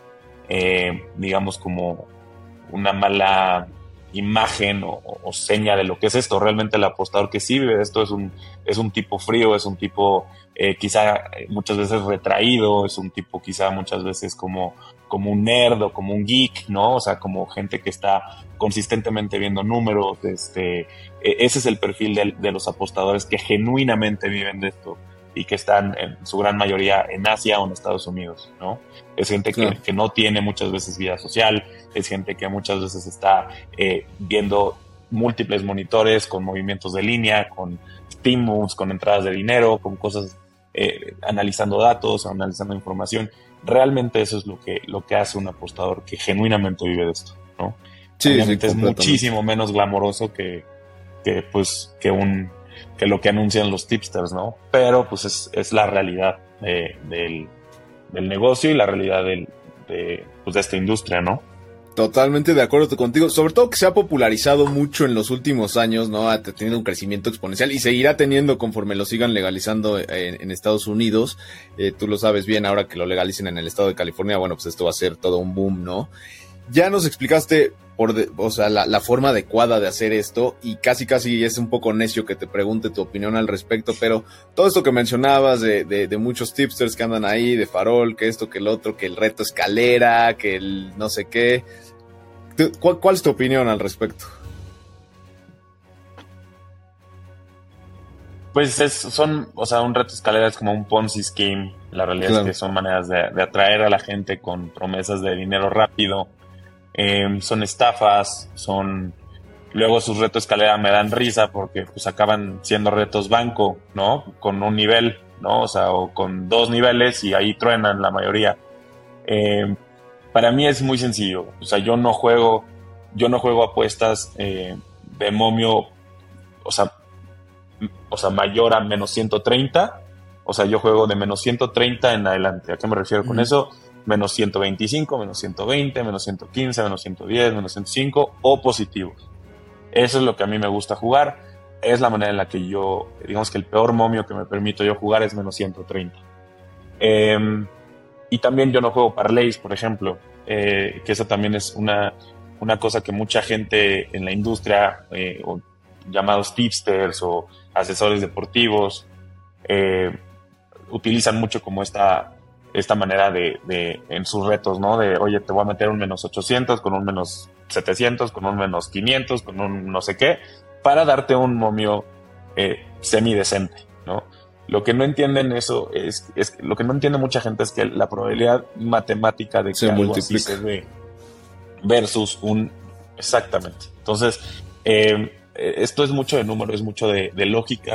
eh, digamos como una mala imagen o, o seña de lo que es esto. Realmente el apostador que sí vive de esto es un, es un tipo frío, es un tipo eh, quizá muchas veces retraído, es un tipo quizá muchas veces como, como un nerd o como un geek, ¿no? O sea, como gente que está consistentemente viendo números. Este, eh, ese es el perfil de, de los apostadores que genuinamente viven de esto y que están en su gran mayoría en Asia o en Estados Unidos, ¿no? Es gente que, claro, que no tiene muchas veces vida social, es gente que muchas veces está eh, viendo múltiples monitores con movimientos de línea, con spin moves, con entradas de dinero, con cosas, eh, analizando datos, analizando información. Realmente eso es lo que, lo que hace un apostador que genuinamente vive de esto, ¿no? Sí, obviamente sí, es muchísimo menos glamoroso que, que, pues, que un... que lo que anuncian los tipsters, ¿no? Pero pues es, es la realidad de, del, del negocio y la realidad del, de, pues, de esta industria, ¿no? Totalmente de acuerdo contigo, sobre todo que se ha popularizado mucho en los últimos años, ¿no? Ha tenido un crecimiento exponencial y seguirá teniendo conforme lo sigan legalizando en, en Estados Unidos. Eh, tú lo sabes bien, ahora que lo legalicen en el estado de California, bueno, pues esto va a ser todo un boom, ¿no? Ya nos explicaste, por de, o sea, la, la forma adecuada de hacer esto, y casi casi es un poco necio que te pregunte tu opinión al respecto, pero todo esto que mencionabas de, de, de muchos tipsters que andan ahí, de farol, que esto, que el otro, que el reto escalera, que el no sé qué, ¿cuál, cuál es tu opinión al respecto? Pues es, son, o sea, un reto escalera es como un Ponzi scheme. La realidad claro. es que son maneras de, de atraer a la gente con promesas de dinero rápido. Eh, son estafas, son... Luego sus retos escalera me dan risa porque pues acaban siendo retos banco, ¿no? Con un nivel, ¿no? O sea, o con dos niveles y ahí truenan la mayoría. Eh, para mí es muy sencillo. O sea, yo no juego, yo no juego apuestas eh, de momio, o sea, o sea, mayor a menos ciento treinta. O sea, yo juego de menos ciento treinta en adelante. ¿A qué me refiero con mm. eso? Menos ciento veinticinco, menos ciento veinte, menos ciento quince, menos ciento diez, menos ciento cinco o positivos. Eso es lo que a mí me gusta jugar. Es la manera en la que yo, digamos que el peor momio que me permito yo jugar es menos ciento treinta. Eh, y también yo no juego parlays, por ejemplo, eh, que eso también es una, una cosa que mucha gente en la industria, eh, o llamados tipsters o asesores deportivos, eh, utilizan mucho como esta... esta manera de, de, en sus retos, ¿no? De, oye, te voy a meter un menos ochocientos, con un menos setecientos, con un menos quinientos, con un no sé qué, para darte un momio eh, semidecente, ¿no? Lo que no entienden eso es, es, lo que no entiende mucha gente es que la probabilidad matemática de que se algo multiplica. Así se ve versus un, exactamente. Entonces, eh, esto es mucho de número, es mucho de, de lógica,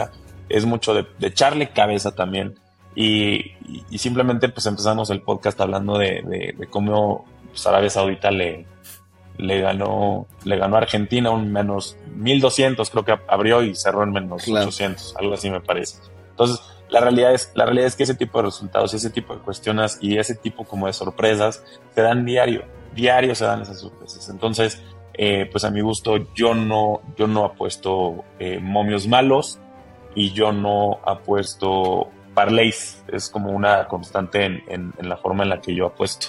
es mucho de, de echarle cabeza también. Y, y, y simplemente pues empezamos el podcast hablando de, de, de cómo pues, Arabia Saudita le, le ganó le ganó a Argentina un menos mil doscientos, creo que abrió y cerró en menos claro. ochocientos, algo así me parece. Entonces, la realidad es la realidad es que ese tipo de resultados, ese tipo de cuestiones y ese tipo como de sorpresas se dan diario, diario se dan esas sorpresas. Entonces, eh, pues a mi gusto yo no yo no apuesto eh, momios malos y yo no apuesto parlays, es como una constante en, en, en la forma en la que yo apuesto.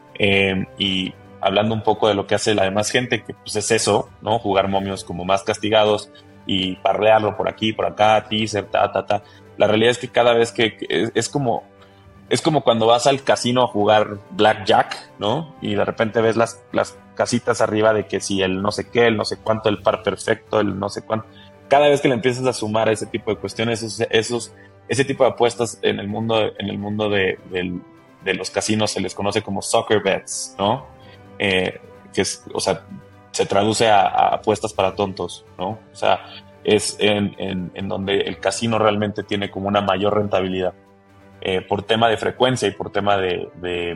Eh, y hablando un poco de lo que hace la demás gente, que pues es eso, ¿no? Jugar momios como más castigados y parlearlo por aquí, por acá, teaser, ta, ta, ta. La realidad es que cada vez que, que es, es como es como cuando vas al casino a jugar blackjack, ¿no? Y de repente ves las, las casitas arriba de que si el no sé qué, el no sé cuánto, el par perfecto, el no sé cuánto. Cada vez que le empiezas a sumar ese tipo de cuestiones, esos, esos ese tipo de apuestas en el mundo en el mundo de, de, de los casinos se les conoce como soccer bets, ¿no? Eh, que es, o sea, se traduce a, a apuestas para tontos, ¿no? O sea, es en, en, en donde el casino realmente tiene como una mayor rentabilidad eh, por tema de frecuencia y por tema de, de,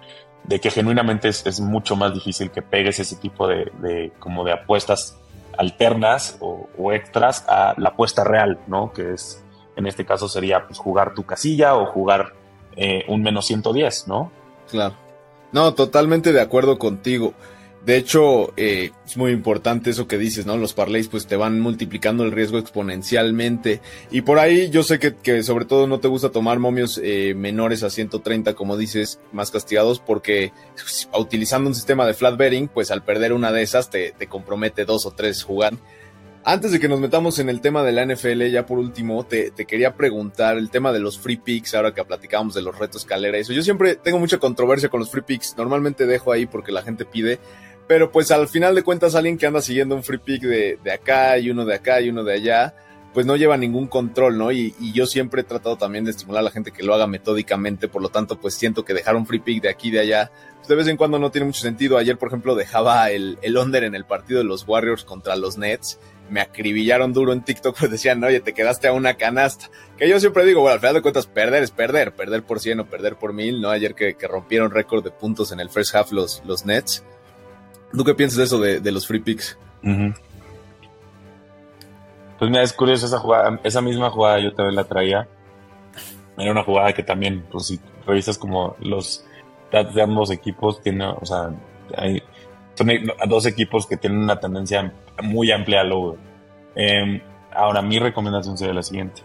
de que genuinamente es, es mucho más difícil que pegues ese tipo de, de como de apuestas alternas o, o extras a la apuesta real, ¿no? Que es en este caso sería pues, jugar tu casilla o jugar eh, un menos ciento diez, ¿no? Claro. No, totalmente de acuerdo contigo. De hecho, eh, es muy importante eso que dices, ¿no? Los parlays pues te van multiplicando el riesgo exponencialmente. Y por ahí yo sé que, que sobre todo no te gusta tomar momios eh, menores a ciento treinta, como dices, más castigados, porque utilizando un sistema de flat betting, pues al perder una de esas te, te compromete dos o tres jugar. Antes de que nos metamos en el tema de la N F L, ya por último, te, te quería preguntar el tema de los free picks, ahora que platicábamos de los retos escalera, eso. Yo siempre tengo mucha controversia con los free picks, normalmente dejo ahí porque la gente pide, pero pues al final de cuentas alguien que anda siguiendo un free pick de, de acá y uno de acá y uno de allá, pues no lleva ningún control, ¿no? Y, y yo siempre he tratado también de estimular a la gente que lo haga metódicamente, por lo tanto, pues siento que dejar un free pick de aquí y de allá, pues de vez en cuando no tiene mucho sentido. Ayer, por ejemplo, dejaba el, el under en el partido de los Warriors contra los Nets, me acribillaron duro en TikTok, pues decían, oye, te quedaste a una canasta, que yo siempre digo, bueno, al final de cuentas, perder es perder, perder por cien o perder por mil, ¿no? Ayer que, que rompieron récord de puntos en el first half los, los Nets. ¿Tú qué piensas de eso de, de los free picks? Uh-huh. Pues mira, es curioso esa jugada, esa misma jugada yo también la traía. Era una jugada que también, pues si revisas como los stats de ambos equipos, tiene, o sea, hay, son dos equipos que tienen una tendencia muy amplia al over. Eh, ahora, mi recomendación sería la siguiente.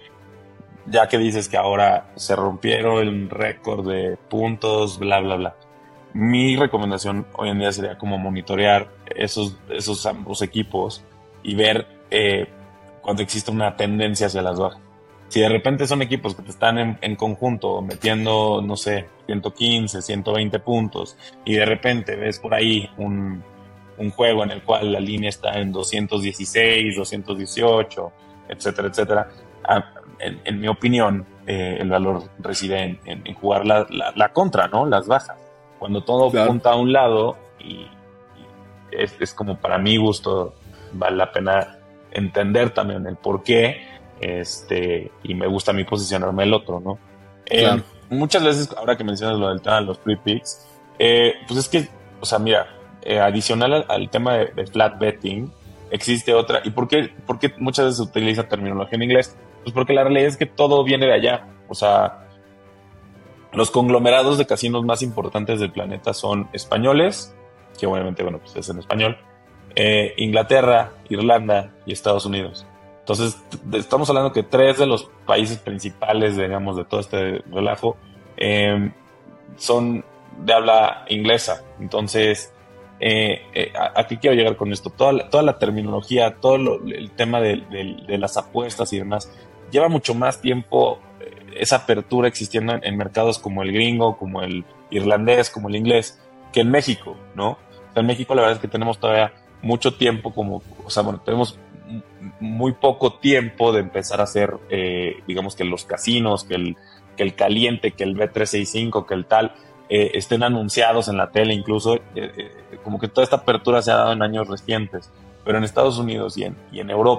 Ya que dices que ahora se rompieron el récord de puntos, bla, bla, bla. Mi recomendación hoy en día sería como monitorear esos, esos ambos equipos y ver eh, cuando existe una tendencia hacia las bajas. Si de repente son equipos que te están en, en conjunto metiendo, no sé, ciento quince, ciento veinte puntos y de repente ves por ahí un, un juego en el cual la línea está en doscientos dieciséis, doscientos dieciocho, etcétera, etcétera, ah, en, en mi opinión, eh, el valor reside en, en, en jugar la, la, la contra, ¿no? Las bajas. Cuando todo claro. Punta a un lado y, y es, es como para mi gusto, vale la pena entender también el por qué. Este, y me gusta a mí posicionarme el otro, ¿no? Claro. Eh, muchas veces, ahora que mencionas lo del tema de los free picks, eh, pues es que, o sea, mira, eh, adicional al, al tema de, de flat betting, existe otra. ¿Y por qué, por qué muchas veces se utiliza terminología en inglés? Pues porque la realidad es que todo viene de allá. O sea, los conglomerados de casinos más importantes del planeta son españoles, que obviamente, bueno, pues es en español, eh, Inglaterra, Irlanda y Estados Unidos. Entonces, estamos hablando que tres de los países principales, digamos, de todo este relajo eh, son de habla inglesa. Entonces, eh, eh, ¿a, ¿a qué quiero llegar con esto? Toda la, toda la terminología, todo lo, el tema de, de, de las apuestas y demás, lleva mucho más tiempo eh, esa apertura existiendo en, en mercados como el gringo, como el irlandés, como el inglés, que en México, ¿no? O sea, en México la verdad es que tenemos todavía mucho tiempo como, o sea, bueno, tenemos muy poco tiempo de empezar a hacer, eh, digamos que los casinos, que el, que el caliente, que el B trescientos sesenta y cinco, que el tal, eh, estén anunciados en la tele, incluso, eh, eh, como que toda esta apertura se ha dado en años recientes, pero en Estados Unidos y en, y en Europa,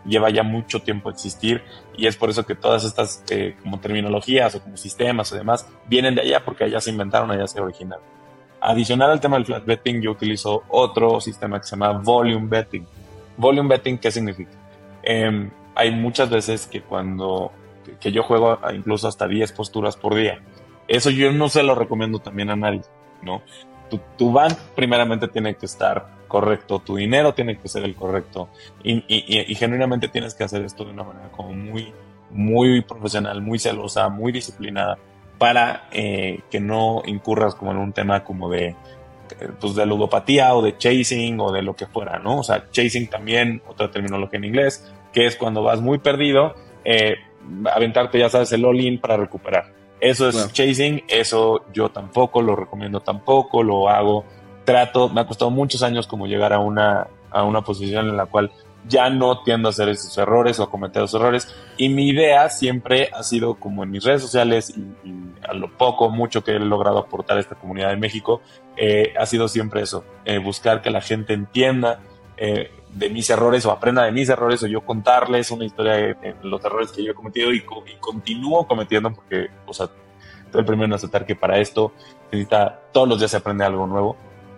lleva ya mucho tiempo existir y es por eso que todas estas eh, como terminologías o como sistemas o demás vienen de allá porque allá se inventaron, allá se originaron. Adicional al tema del flat betting, yo utilizo otro sistema que se llama volume betting. Volume betting, ¿qué significa? Eh, hay muchas veces que cuando que yo juego incluso hasta diez posturas por día. Eso yo no se lo recomiendo también a nadie, ¿no? Tu, tu bank primeramente tiene que estar correcto, tu dinero tiene que ser el correcto y, y, y, y genuinamente tienes que hacer esto de una manera como muy, muy profesional, muy celosa, muy disciplinada para eh, que no incurras como en un tema como de pues de ludopatía o de chasing o de lo que fuera, ¿no? O sea, chasing también, otra terminología en inglés, que es cuando vas muy perdido, eh, aventarte, ya sabes, el all-in para recuperar. Eso es claro. Chasing, eso yo tampoco lo recomiendo, tampoco lo hago. Trato, me ha costado muchos años como llegar a una, a una posición en la cual ya no tiendo a hacer esos errores o a cometer esos errores. Y mi idea siempre ha sido, como en mis redes sociales y, y a lo poco, mucho que he logrado aportar a esta comunidad de México, eh, ha sido siempre eso, eh, buscar que la gente entienda eh, de mis errores o aprenda de mis errores o yo contarles una historia de, de los errores que yo he cometido y, y continúo cometiendo porque, o sea, soy el primero en aceptar que para esto se necesita, todos los días se aprende algo nuevo.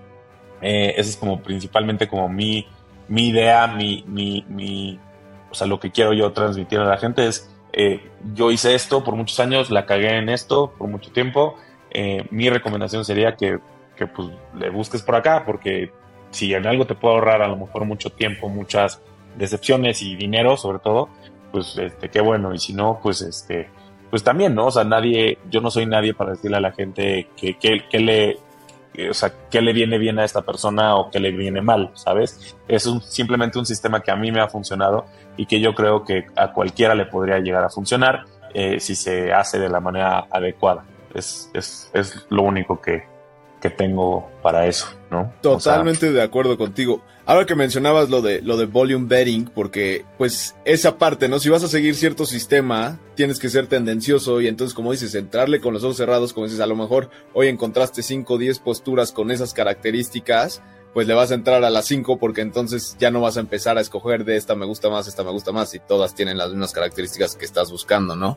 Eh, esa es como principalmente como mi, mi idea, mi, mi, mi, o sea, lo que quiero yo transmitir a la gente es, eh, yo hice esto por muchos años, la cagué en esto por mucho tiempo, eh, mi recomendación sería que, que pues le busques por acá porque si en algo te puede ahorrar a lo mejor mucho tiempo, muchas decepciones y dinero sobre todo, pues este, qué bueno, y si no, pues este, pues también, ¿no? O sea, nadie, yo no soy nadie para decirle a la gente que, que, que le, que, o sea, qué le viene bien a esta persona o qué le viene mal, ¿sabes? Es un, simplemente un sistema que a mí me ha funcionado y que yo creo que a cualquiera le podría llegar a funcionar eh, si se hace de la manera adecuada. Es, es, es lo único que, que tengo para eso, ¿no? Totalmente o sea, de acuerdo contigo. Ahora que mencionabas lo de lo de volume betting, porque pues esa parte, ¿no? Si vas a seguir cierto sistema, tienes que ser tendencioso y entonces, como dices, entrarle con los ojos cerrados, como dices, a lo mejor hoy encontraste cinco o diez posturas con esas características, pues le vas a entrar a las cinco porque entonces ya no vas a empezar a escoger de esta me gusta más, esta me gusta más y todas tienen las mismas características que estás buscando, ¿no?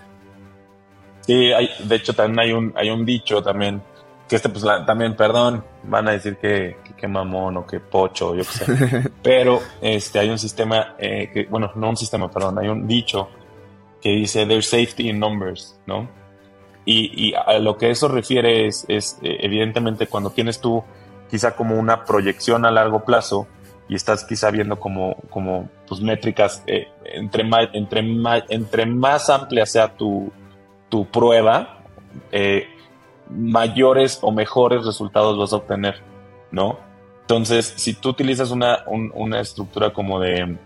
Sí, hay, de hecho también hay un, hay un dicho también que este pues la, también, perdón, van a decir que, que, que mamón o que pocho, yo qué sé, pero este hay un sistema, eh, que, bueno, no un sistema, perdón, hay un dicho que dice there's safety in numbers, ¿no? Y, y a lo que eso refiere es, es eh, evidentemente cuando tienes tú quizá como una proyección a largo plazo y estás quizá viendo como, como pues métricas, eh, entre, más, entre, más, entre más amplia sea tu, tu prueba, eh, mayores o mejores resultados vas a obtener, ¿no? Entonces, si tú utilizas una, un, una estructura como de,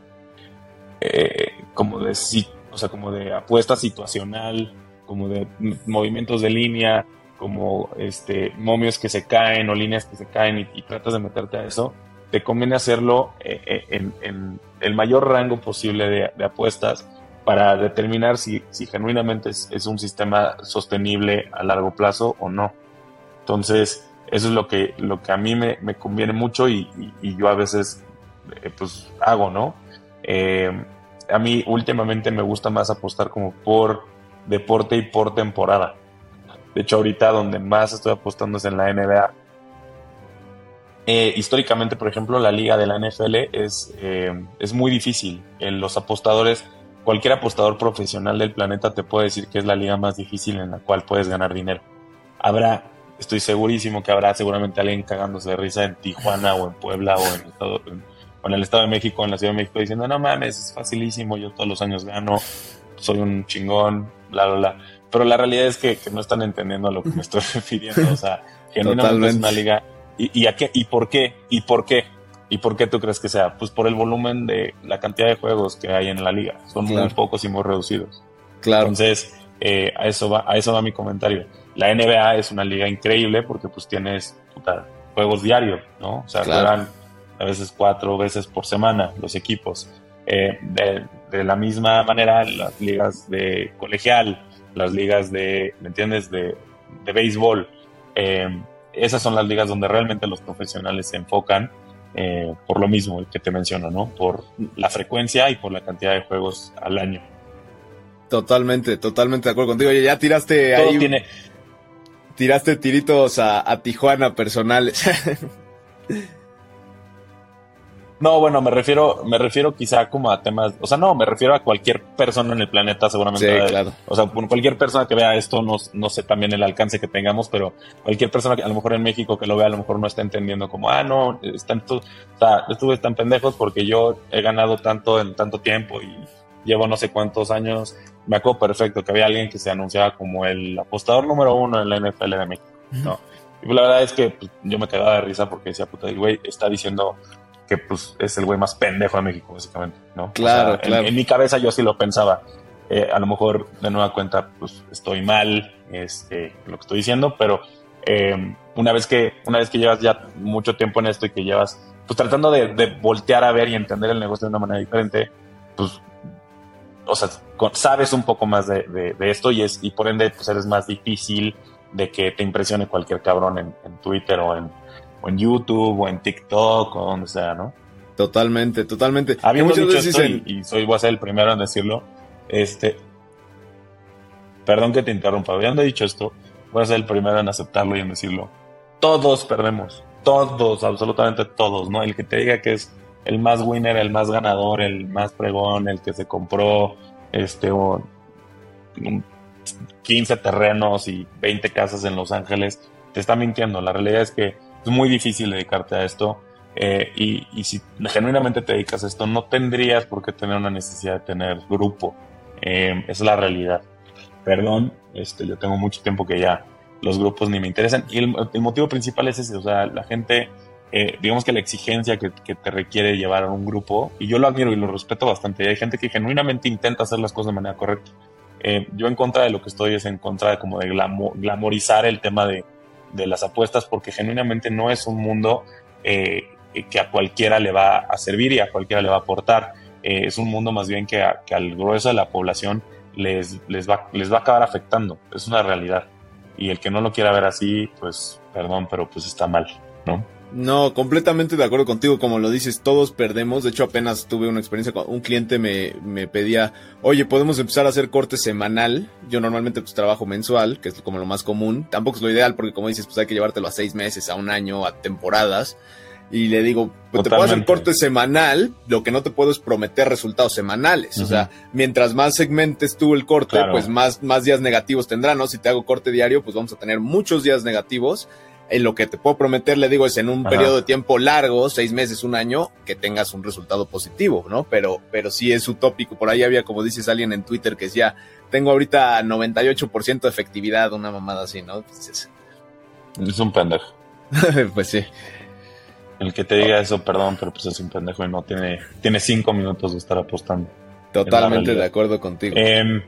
eh, como de, o sea, como de apuesta situacional, como de movimientos de línea, como este momios que se caen o líneas que se caen y, y tratas de meterte a eso, te conviene hacerlo eh, en, en el mayor rango posible de, de apuestas para determinar si, si genuinamente es, es un sistema sostenible a largo plazo o no. Entonces, eso es lo que, lo que a mí me, me conviene mucho y, y, y yo a veces eh, pues hago, ¿no? Eh, a mí últimamente me gusta más apostar como por deporte y por temporada. De hecho, ahorita donde más estoy apostando es en la N B A. Eh, históricamente, por ejemplo, la liga de la N F L es, eh, es muy difícil. En los apostadores, cualquier apostador profesional del planeta te puede decir que es la liga más difícil en la cual puedes ganar dinero. Habrá, estoy segurísimo que habrá seguramente alguien cagándose de risa en Tijuana o en Puebla o en, estado, en, o en el Estado de México, en la Ciudad de México, diciendo, no mames, es facilísimo, yo todos los años gano, soy un chingón, bla, bla, bla. Pero la realidad es que, que no están entendiendo a lo que me estoy refiriendo. O sea, genuinamente es una liga. ¿Y, y, a qué, ¿Y por qué? ¿Y por qué? ¿Y por qué tú crees que sea? Pues por el volumen de la cantidad de juegos que hay en la liga. Son claro. muy pocos y muy reducidos. Claro. Entonces, eh, a eso va, a eso va mi comentario. La N B A es una liga increíble porque pues tienes puta, juegos diarios, ¿no? O sea, claro. juegan a veces cuatro veces por semana los equipos. Eh, de, de la misma manera, las ligas de colegial, las ligas de, ¿me entiendes?, de, de béisbol. Eh, esas son las ligas donde realmente los profesionales se enfocan eh, por lo mismo que te menciono, ¿no? Por la frecuencia y por la cantidad de juegos al año. Totalmente, totalmente de acuerdo contigo. Oye, ya tiraste Todo ahí... tiene... Tiraste tiritos a, a Tijuana personales. No, bueno, me refiero, me refiero quizá como a temas, o sea, no, me refiero a cualquier persona en el planeta, seguramente. Sí, claro. O sea, cualquier persona que vea esto, no, no sé también el alcance que tengamos, pero cualquier persona que a lo mejor en México que lo vea, a lo mejor no está entendiendo como, ah, no, están o sea, estuve tan pendejos porque yo he ganado tanto en tanto tiempo y llevo no sé cuántos años. Me acuerdo perfecto que había alguien que se anunciaba como el apostador número uno en la N F L de México, ¿no? Y la verdad es que pues, yo me quedaba de risa porque decía, puta, el güey está diciendo que pues es el güey más pendejo de México, básicamente, ¿no? Claro, o sea, claro. En, en mi cabeza yo sí lo pensaba. Eh, a lo mejor, de nueva cuenta, pues estoy mal, este, lo que estoy diciendo, pero eh, una vez que una vez que llevas ya mucho tiempo en esto y que llevas, pues tratando de, de voltear a ver y entender el negocio de una manera diferente, pues, o sea, con, sabes un poco más de, de, de esto y es y por ende, pues eres más difícil de que te impresione cualquier cabrón en, en Twitter o en o en YouTube, o en TikTok, o donde sea, ¿no? Totalmente, totalmente. Habiendo dicho veces esto, dicen... y, y soy, voy a ser el primero en decirlo, este... Perdón que te interrumpa, habiendo dicho esto, voy a ser el primero en aceptarlo y en decirlo. Todos perdemos, todos, absolutamente todos, ¿no? El que te diga que es el más winner, el más ganador, el más pregón, el que se compró, este, o... quince terrenos y veinte casas en Los Ángeles, te está mintiendo. La realidad es que es muy difícil dedicarte a esto eh, y, y si genuinamente te dedicas a esto no tendrías por qué tener una necesidad de tener grupo. Eh, esa es la realidad. Perdón, este, yo tengo mucho tiempo que ya los grupos ni me interesan y el, el motivo principal es ese, o sea, la gente, eh, digamos que la exigencia que, que te requiere llevar a un grupo, y yo lo admiro y lo respeto bastante, y hay gente que genuinamente intenta hacer las cosas de manera correcta. Eh, yo en contra de lo que estoy es en contra de como de glamo, glamorizar el tema de de las apuestas, porque genuinamente no es un mundo eh, que a cualquiera le va a servir y a cualquiera le va a aportar. Eh, es un mundo más bien que, a, que al grueso de la población les, les, va, les va a acabar afectando. Es una realidad. Y el que no lo quiera ver así, pues, perdón, pero pues está mal, ¿no? No, completamente de acuerdo contigo, como lo dices, todos perdemos. De hecho, apenas tuve una experiencia con un cliente me, me pedía, oye, ¿podemos empezar a hacer corte semanal? Yo normalmente pues trabajo mensual, que es como lo más común. Tampoco es lo ideal porque, como dices, pues hay que llevártelo a seis meses, a un año, a temporadas. Y le digo, pues Totalmente. Te puedo hacer corte semanal, lo que no te puedo es prometer resultados semanales. Uh-huh. O sea, mientras más segmentes tú el corte, claro. pues más, más días negativos tendrá, ¿no? Si te hago corte diario, pues vamos a tener muchos días negativos. En lo que te puedo prometer, le digo, es en un Ajá. periodo de tiempo largo, seis meses, un año, que tengas un resultado positivo, ¿no? Pero, pero sí es utópico. Por ahí había, como dices, alguien en Twitter que decía, tengo ahorita noventa y ocho por ciento de efectividad, una mamada así, ¿no? Pues es un pendejo. Pues sí. El que te diga eso, perdón, pero pues es un pendejo y no tiene, tiene cinco minutos de estar apostando. Totalmente de acuerdo contigo. Eh,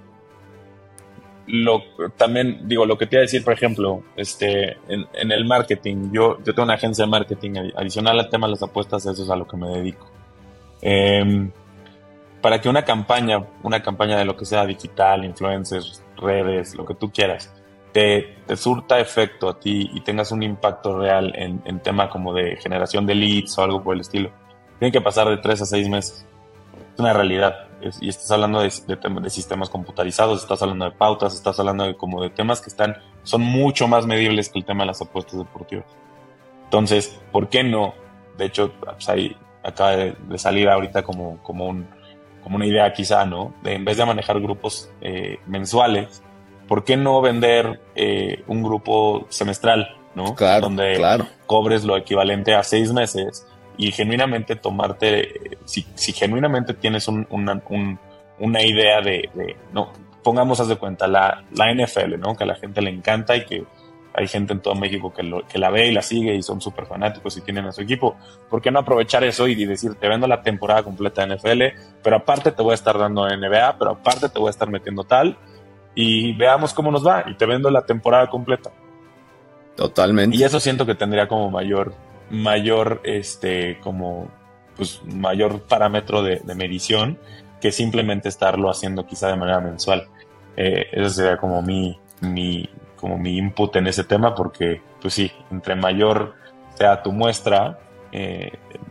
Lo, también digo, lo que te iba a decir, por ejemplo, este, en, en el marketing, yo, yo tengo una agencia de marketing adicional al tema de las apuestas, eso es a lo que me dedico. Eh, para que una campaña, una campaña de lo que sea digital, influencers, redes, lo que tú quieras, te, te surta efecto a ti y tengas un impacto real en, en tema como de generación de leads o algo por el estilo, tiene que pasar de tres a seis meses. Es una realidad. Y estás hablando de, de, de sistemas computarizados, estás hablando de pautas, estás hablando de como de temas que están, son mucho más medibles que el tema de las apuestas deportivas. Entonces, ¿por qué no? De hecho, pues ahí acaba de, de salir ahorita como, como, un, como una idea quizá, ¿no? De, en vez de manejar grupos eh, mensuales, ¿por qué no vender eh, un grupo semestral, ¿no? Claro, donde claro. cobres lo equivalente a seis meses y genuinamente tomarte, si, si genuinamente tienes un, una, un, una idea de, de, no, pongamos, haz de cuenta, la, la N F L, ¿no? Que a la gente le encanta y que hay gente en todo México que, lo, que la ve y la sigue y son súper fanáticos y tienen a su equipo. ¿Por qué no aprovechar eso y decir, te vendo la temporada completa de N F L, pero aparte te voy a estar dando N B A, pero aparte te voy a estar metiendo tal y veamos cómo nos va y te vendo la temporada completa? Totalmente. Y eso siento que tendría como mayor... mayor este como pues mayor parámetro de, de medición que simplemente estarlo haciendo quizá de manera mensual. Eh, ese sería como mi mi como mi input en ese tema, porque pues sí, entre mayor sea tu muestra, eh,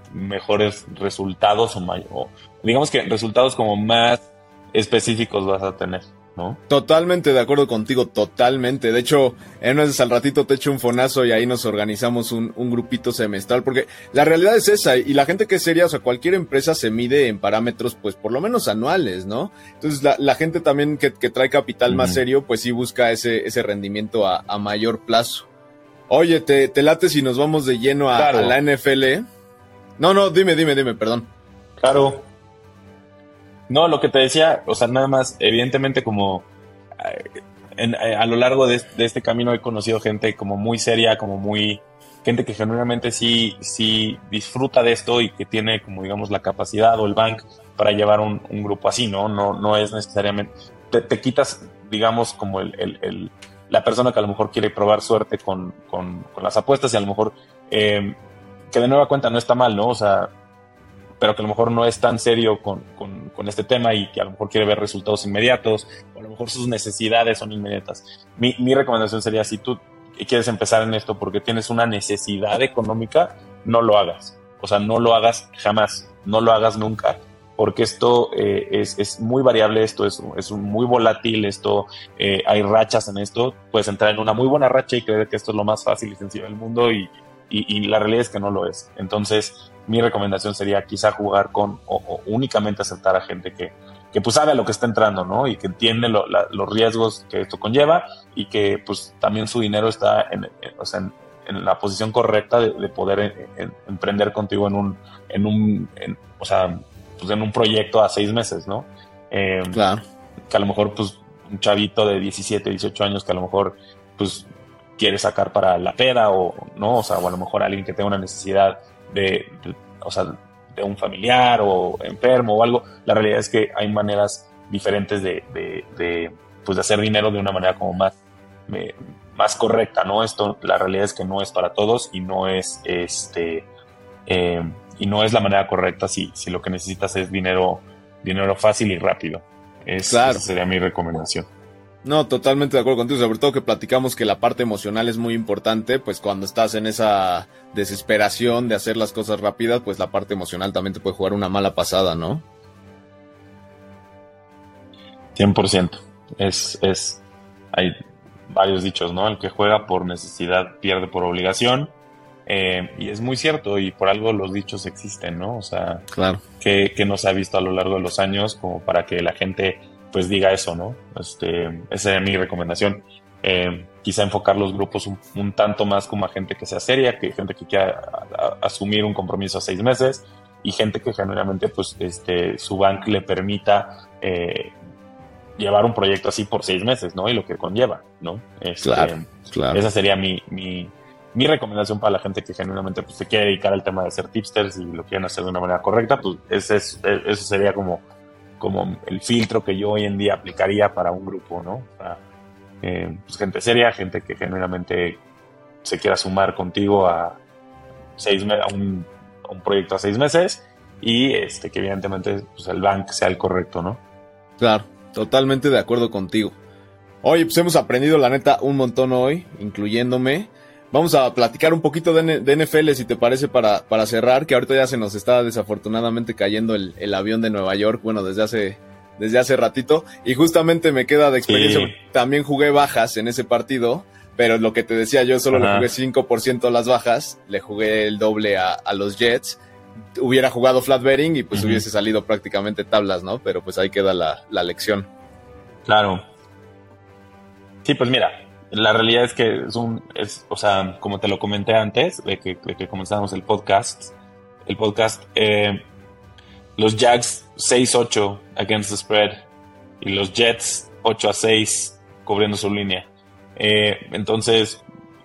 mejores resultados o, may- o digamos que resultados como más específicos vas a tener, ¿no? Totalmente de acuerdo contigo, totalmente. De hecho, en unas veces al ratito te echo un fonazo y ahí nos organizamos un, un grupito semestral, porque la realidad es esa, y la gente que es seria, o sea, cualquier empresa se mide en parámetros, pues por lo menos anuales, ¿no? Entonces la, la gente también que, que trae capital uh-huh. más serio, pues sí busca ese, ese rendimiento a, a mayor plazo. Oye, ¿te, te late si nos vamos de lleno a, claro. a la N F L? No, no, dime, dime, dime, perdón. Claro. No, lo que te decía, o sea, nada más, evidentemente como en, a lo largo de, de este camino he conocido gente como muy seria, como muy, gente que genuinamente sí, sí disfruta de esto y que tiene como digamos la capacidad o el bank para llevar un, un grupo así, ¿no? No, no es necesariamente, te, te quitas, digamos, como el, el, el, la persona que a lo mejor quiere probar suerte con, con, con las apuestas y a lo mejor, eh, que de nueva cuenta no está mal, ¿no? O sea, pero que a lo mejor no es tan serio con, con, con este tema y que a lo mejor quiere ver resultados inmediatos, o a lo mejor sus necesidades son inmediatas. Mi, mi recomendación sería, si tú quieres empezar en esto porque tienes una necesidad económica, no lo hagas. O sea, no lo hagas jamás, no lo hagas nunca, porque esto eh, es, es muy variable, esto es, es muy volátil, esto eh, hay rachas en esto, puedes entrar en una muy buena racha y creer que esto es lo más fácil y sencillo del mundo y, y, y la realidad es que no lo es. Entonces, mi recomendación sería quizá jugar con o, o únicamente aceptar a gente que, que pues sabe a lo que está entrando, ¿no? Y que entiende lo, la, los riesgos que esto conlleva y que pues también su dinero está en, en, o sea, en, en la posición correcta de, de poder en, en, emprender contigo en un, en un en, o sea, pues en un proyecto a seis meses, ¿no? Eh, claro. Que a lo mejor pues un chavito de diecisiete, dieciocho años que a lo mejor pues quiere sacar para la peda o no, o sea, o a lo mejor alguien que tenga una necesidad de, de, o sea, de un familiar o enfermo o algo. La realidad es que hay maneras diferentes de, de, de, pues de hacer dinero de una manera como más, me, más correcta, ¿no? Esto, la realidad es que no es para todos y no es, este, eh, y no es la manera correcta si, si lo que necesitas es dinero, dinero fácil y rápido. Es, claro. Esa sería mi recomendación. No, totalmente de acuerdo contigo, sobre todo que platicamos que la parte emocional es muy importante, pues cuando estás en esa desesperación de hacer las cosas rápidas, pues la parte emocional también te puede jugar una mala pasada, ¿no? cien por ciento. Es, es, hay varios dichos, ¿no? El que juega por necesidad pierde por obligación, eh, y es muy cierto, y por algo los dichos existen, ¿no? O sea, claro. que, que no se ha visto a lo largo de los años como para que la gente pues diga eso, ¿no? Este, esa es mi recomendación. Eh, quizá enfocar los grupos un, un tanto más como a gente que sea seria, que gente que quiera a, a, asumir un compromiso a seis meses y gente que generalmente pues este, su bank le permita eh, llevar un proyecto así por seis meses, ¿no? Y lo que conlleva, ¿no? Este, claro, claro. Esa sería mi, mi, mi recomendación para la gente que genuinamente pues, se quiere dedicar al tema de ser tipsters y lo quieren hacer de una manera correcta, pues ese es, eso sería como como el filtro que yo hoy en día aplicaría para un grupo, ¿no? O sea, eh, pues gente seria, gente que genuinamente se quiera sumar contigo a, seis me- a, un, a un proyecto a seis meses y este que evidentemente pues, el bank sea el correcto, ¿no? Claro, totalmente de acuerdo contigo. Oye, pues hemos aprendido la neta un montón hoy, incluyéndome. Vamos a platicar un poquito de, N- de N F L, si te parece, para, para cerrar, que ahorita ya se nos está desafortunadamente cayendo el, el avión de Nueva York, bueno, desde hace, desde hace ratito, y justamente me queda de experiencia, Sí. también jugué bajas en ese partido, pero lo que te decía, yo solo Ajá. le jugué cinco por ciento a las bajas, le jugué el doble a, a los Jets, hubiera jugado flat betting y pues Ujú. hubiese salido prácticamente tablas, ¿no? Pero pues ahí queda la, la lección. Claro. Sí, pues mira, la realidad es que es un, es, o sea, como te lo comenté antes, de que, de que comenzamos el podcast, el podcast, eh, los Jags seis ocho against the spread y los Jets ocho a seis cubriendo su línea. Eh, entonces,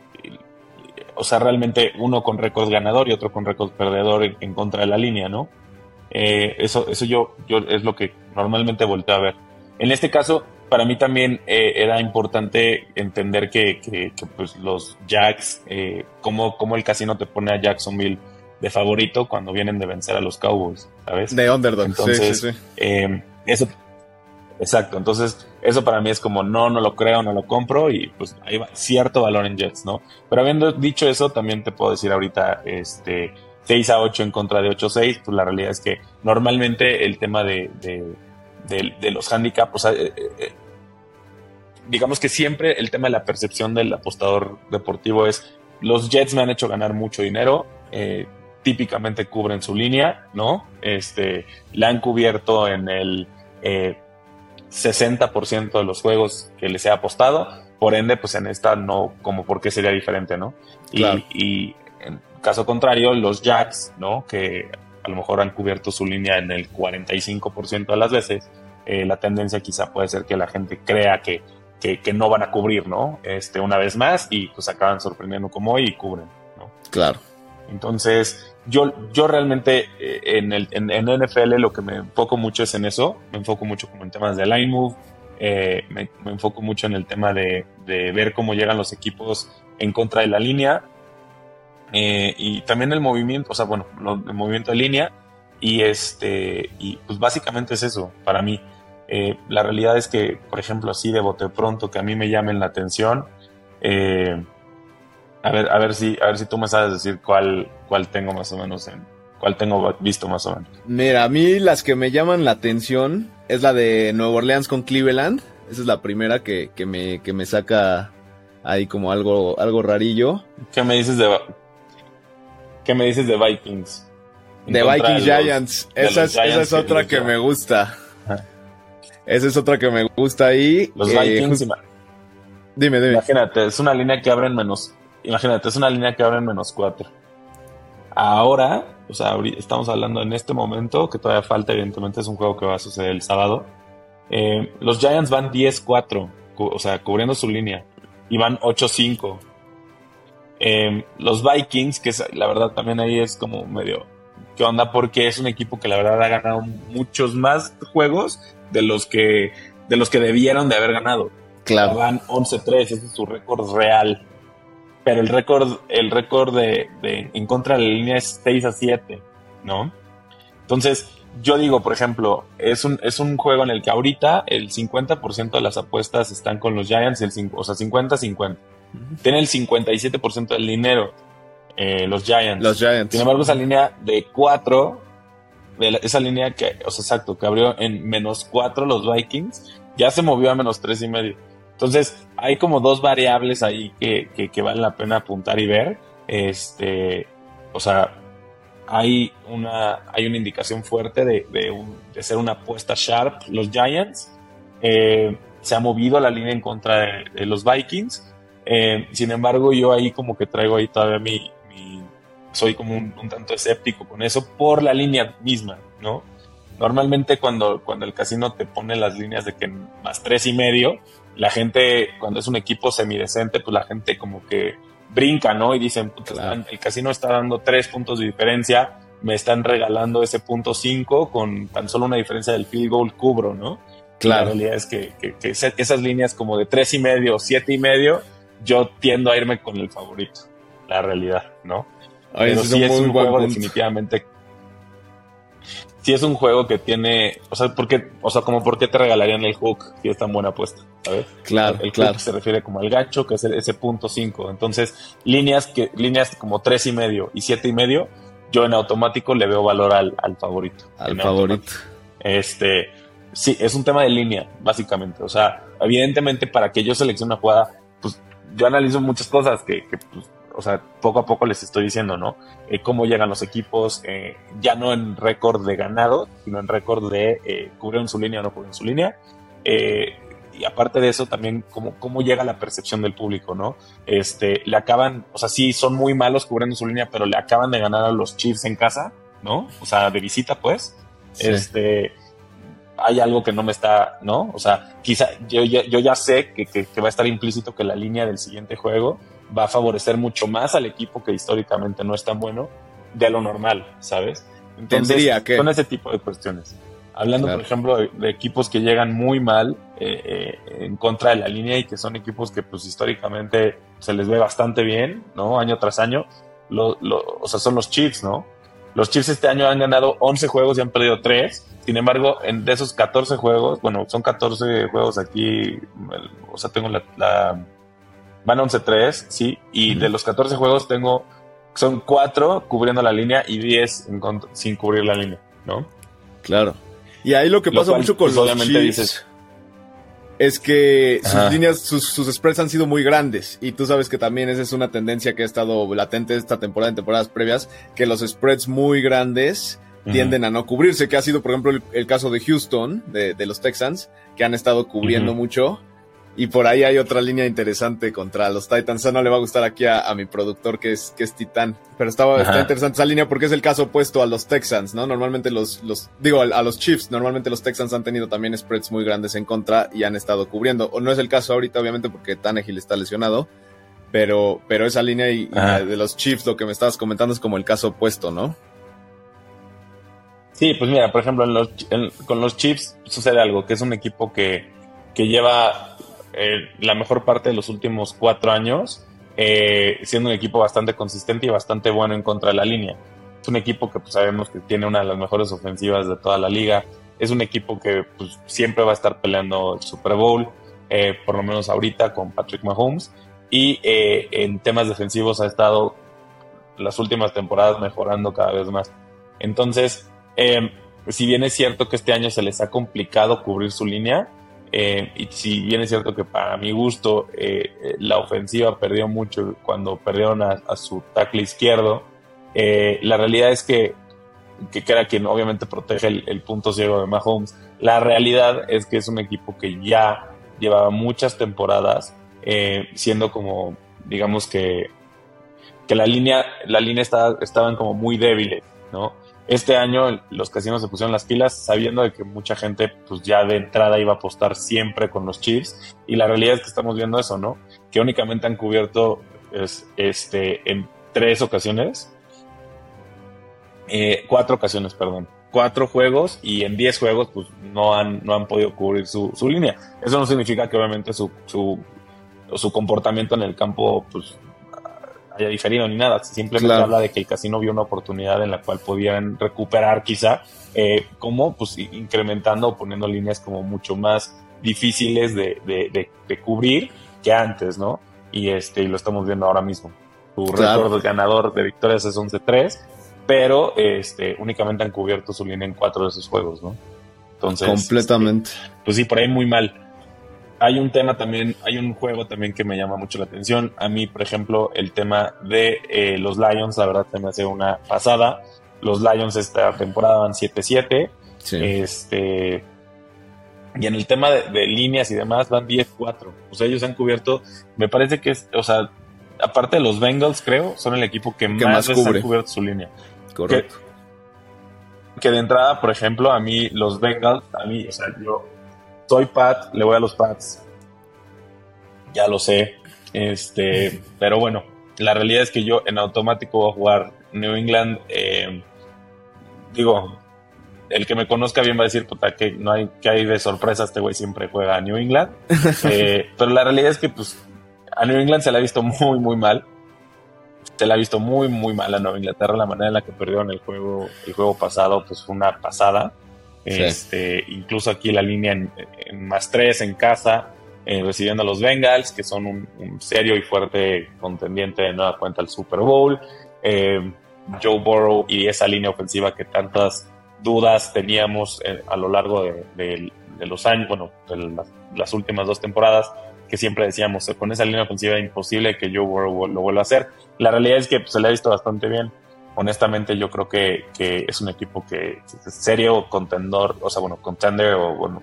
o sea, realmente uno con récord ganador y otro con récord perdedor en, en contra de la línea, ¿no? Eh, eso eso yo, yo es lo que normalmente volteo a ver. En este caso, para mí también eh, era importante entender que, que, que pues los Jags, eh, cómo, cómo el casino te pone a Jacksonville de favorito cuando vienen de vencer a los Cowboys, ¿sabes? De underdog, Entonces, sí, sí, sí. Eh, eso, exacto, entonces eso para mí es como no, no lo creo, no lo compro y pues hay cierto valor en Jets, ¿no? Pero habiendo dicho eso, también te puedo decir ahorita, este, seis a ocho en contra de ocho a seis, pues la realidad es que normalmente el tema de, de, de, de los handicaps, o sea, eh, eh, digamos que siempre el tema de la percepción del apostador deportivo es, los Jets me han hecho ganar mucho dinero, eh, típicamente cubren su línea, ¿no? Este, la han cubierto en el eh, sesenta por ciento de los juegos que les he apostado, por ende, pues en esta no, como por qué sería diferente, ¿no? Claro. Y, y en caso contrario, los Jacks, ¿no? Que a lo mejor han cubierto su línea en el cuarenta y cinco por ciento de las veces, eh, la tendencia quizá puede ser que la gente crea que, que, que no van a cubrir, ¿no? Este, una vez más, y pues acaban sorprendiendo como hoy y cubren, ¿no? Claro. Entonces, yo, yo realmente eh, en, el, en, en N F L lo que me enfoco mucho es en eso, me enfoco mucho como en temas de line move, eh, me, me enfoco mucho en el tema de, de ver cómo llegan los equipos en contra de la línea, eh, y también el movimiento, o sea, bueno, lo, el movimiento de línea, y este, y pues básicamente es eso, para mí. Eh, la realidad es que, por ejemplo, así de bote pronto, que a mí me llamen la atención, eh, A ver, a ver si, a ver si tú me sabes decir cuál, cuál tengo más o menos en, cuál tengo visto más o menos. Mira, a mí las que me llaman la atención es la de Nueva Orleans con Cleveland. Esa es la primera que, que me, que me saca ahí como algo, algo rarillo. ¿Qué me dices de, qué me dices de Vikings? De Vikings Giants. Esa es, esa es otra que, que me gusta. Ajá. Esa es otra que me gusta ahí. Los eh, Vikings. Just... Dime, dime. Imagínate, es una línea que abre en menos. Imagínate, es una línea que abre en menos cuatro. Ahora, o sea, ahorita estamos hablando en este momento, que todavía falta, evidentemente es un juego que va a suceder el sábado. Eh, los Giants van diez cuatro, cu- o sea, cubriendo su línea, y van ocho cinco. Eh, los Vikings, que es, la verdad también ahí es como medio, ¿qué onda? Porque es un equipo que la verdad ha ganado muchos más juegos de los que, de los que debieron de haber ganado. Claro. Van once tres, ese es su récord real. Pero el récord el récord de, de en contra de la línea es seis a siete, ¿no? Entonces, yo digo, por ejemplo, es un, es un juego en el que ahorita el cincuenta por ciento de las apuestas están con los Giants, el cinco, o sea, cincuenta cincuenta. Uh-huh. Tienen el cincuenta y siete por ciento del dinero, eh, los Giants. Los Giants. Sin embargo, esa línea de cuatro, esa línea que, o sea, exacto, que abrió en menos cuatro los Vikings, ya se movió a menos tres y medio. Entonces, hay como dos variables ahí que, que, que vale la pena apuntar y ver. Este, o sea, hay una, hay una indicación fuerte de, de, un, de ser una apuesta sharp. Los Giants, eh, se ha movido la línea en contra de, de los Vikings. Eh, sin embargo, yo ahí como que traigo ahí todavía mi, mi soy como un, un tanto escéptico con eso por la línea misma, ¿no? Normalmente cuando, cuando el casino te pone las líneas de que más tres y medio, la gente, cuando es un equipo semidecente, pues la gente como que brinca, ¿no? Y dicen, claro, el casino está dando tres puntos de diferencia, me están regalando ese punto cinco con tan solo una diferencia del field goal, cubro, ¿no? Claro. La realidad es que, que, que esas líneas como de tres y medio, siete y medio, yo tiendo a irme con el favorito, la realidad, ¿no? Ay, pero sí es un, es un juego punto. definitivamente. Sí es un juego que tiene, o sea, ¿por qué, o sea, como por qué te regalarían el hook si es tan buena apuesta, ¿sabes? Claro, el claro. Hook se refiere como al gancho, que es el, ese punto cinco. Entonces, líneas que líneas como tres y medio y siete y medio, yo en automático le veo valor al, al favorito. Al favorito. Automático. Este, sí, es un tema de línea, básicamente. O sea, evidentemente para que yo seleccione una jugada, pues yo analizo muchas cosas que, que pues, o sea, poco a poco les estoy diciendo, ¿no? Eh, cómo llegan los equipos, eh, ya no en récord de ganado, sino en récord de eh, cubrieron su línea o no cubrieron su línea. Eh, y aparte de eso, también cómo, cómo llega la percepción del público, ¿no? Este, le acaban, o sea, sí, son muy malos cubriendo su línea, pero le acaban de ganar a los Chiefs en casa, ¿no? O sea, de visita, pues. Sí. Este, hay algo que no me está, ¿no? O sea, quizá yo, yo, yo ya sé que, que, que va a estar implícito que la línea del siguiente juego va a favorecer mucho más al equipo que históricamente no es tan bueno de lo normal, ¿sabes? Entonces, ¿Tendría que? Son ese tipo de cuestiones. Hablando, claro, por ejemplo, de, de equipos que llegan muy mal eh, eh, en contra de la línea y que son equipos que, pues, históricamente se les ve bastante bien, ¿no? Año tras año. Lo, lo, o sea, son los Chiefs, ¿no? Los Chiefs este año han ganado once juegos y han perdido tres. Sin embargo, en, de esos catorce juegos, bueno, son catorce juegos aquí, o sea, tengo la... la van once tres, sí, y uh-huh. de los catorce juegos tengo son cuatro cubriendo la línea y diez en contra, sin cubrir la línea, ¿no? Claro. Y ahí lo que lo pasa cual, mucho con pues, los Chiefs dices, es que sus Ajá. líneas, sus, sus spreads han sido muy grandes. Y tú sabes que también esa es una tendencia que ha estado latente esta temporada, en temporadas previas, que los spreads muy grandes uh-huh. tienden a no cubrirse, que ha sido, por ejemplo, el, el caso de Houston, de, de los Texans, que han estado cubriendo uh-huh. mucho. Y por ahí hay otra línea interesante contra los Titans. Eso no le va a gustar aquí a, a mi productor, que es, que es Titán. Pero estaba, está interesante esa línea porque es el caso opuesto a los Texans, ¿no? Normalmente los, los digo, a, a los Chiefs, normalmente los Texans han tenido también spreads muy grandes en contra y han estado cubriendo. O no es el caso ahorita, obviamente, porque Tannehill está lesionado. Pero, pero esa línea y, y de los Chiefs, lo que me estabas comentando, es como el caso opuesto, ¿no? Sí, pues mira, por ejemplo, en los, en, con los Chiefs sucede algo, que es un equipo que, que lleva... Eh, la mejor parte de los últimos cuatro años eh, siendo un equipo bastante consistente y bastante bueno en contra de la línea. Es un equipo que pues, sabemos que tiene una de las mejores ofensivas de toda la liga. Es un equipo que pues, siempre va a estar peleando el Super Bowl, eh, por lo menos ahorita con Patrick Mahomes, y eh, en temas defensivos ha estado las últimas temporadas mejorando cada vez más. Entonces, eh, si bien es cierto que este año se les ha complicado cubrir su línea, Eh, y si bien es cierto que para mi gusto eh, la ofensiva perdió mucho cuando perdieron a, a su tackle izquierdo, eh, la realidad es que, que era quien obviamente protege el, el punto ciego de Mahomes. La realidad es que es un equipo que ya llevaba muchas temporadas eh, siendo como, digamos que, que la línea, la línea estaba, estaban como muy débiles, ¿no? Este año los casinos se pusieron las pilas sabiendo de que mucha gente pues ya de entrada iba a apostar siempre con los Chiefs, y la realidad es que estamos viendo eso, ¿no? Que únicamente han cubierto es, este, en tres ocasiones, eh, cuatro ocasiones, perdón, cuatro juegos, y en diez juegos pues no han, no han podido cubrir su, su línea. Eso no significa que obviamente su, su, su comportamiento en el campo pues haya diferido ni nada, simplemente claro. habla de que el casino vio una oportunidad en la cual podían recuperar quizá, eh, como pues incrementando o poniendo líneas como mucho más difíciles de, de, de, de cubrir que antes, ¿no? Y este y lo estamos viendo ahora mismo. Su claro. récord ganador de victorias es once tres, pero este únicamente han cubierto su línea en cuatro de esos juegos, ¿no? Entonces, completamente. Este, pues sí, por ahí muy mal. Hay un tema también, hay un juego también que me llama mucho la atención. A mí, por ejemplo, el tema de eh, los Lions, la verdad se me hace una pasada. Los Lions esta temporada van siete siete. Sí. Este, y en el tema de, de líneas y demás van diez cuatro. O sea, ellos han cubierto, me parece que es, o sea, aparte de los Bengals, creo, son el equipo que, que más, más veces han cubierto su línea. Correcto. Que, que de entrada, por ejemplo, a mí los Bengals, a mí, o sea, yo... soy Pat, le voy a los Pats. Ya lo sé. Este, pero bueno, la realidad es que yo en automático voy a jugar New England. Eh, digo, el que me conozca bien va a decir, puta, que no hay, que hay de sorpresa, este güey siempre juega a New England. Eh, pero la realidad es que pues a New England se la ha visto muy, muy mal. Se la ha visto muy, muy mal a Nueva Inglaterra. La manera en la que perdieron el juego, el juego pasado, pues fue una pasada. Este, sí. Incluso aquí la línea en, en más tres en casa, eh, recibiendo a los Bengals, que son un, un serio y fuerte contendiente de nueva cuenta al Super Bowl. Eh, Joe Burrow y esa línea ofensiva que tantas dudas teníamos eh, a lo largo de, de, de los años, bueno, de las, las últimas dos temporadas, que siempre decíamos, con esa línea ofensiva es imposible que Joe Burrow lo vuelva a hacer. La realidad es que pues, se le ha visto bastante bien. Honestamente, yo creo que, que es un equipo que es serio contendor, o sea, bueno, contender, o bueno,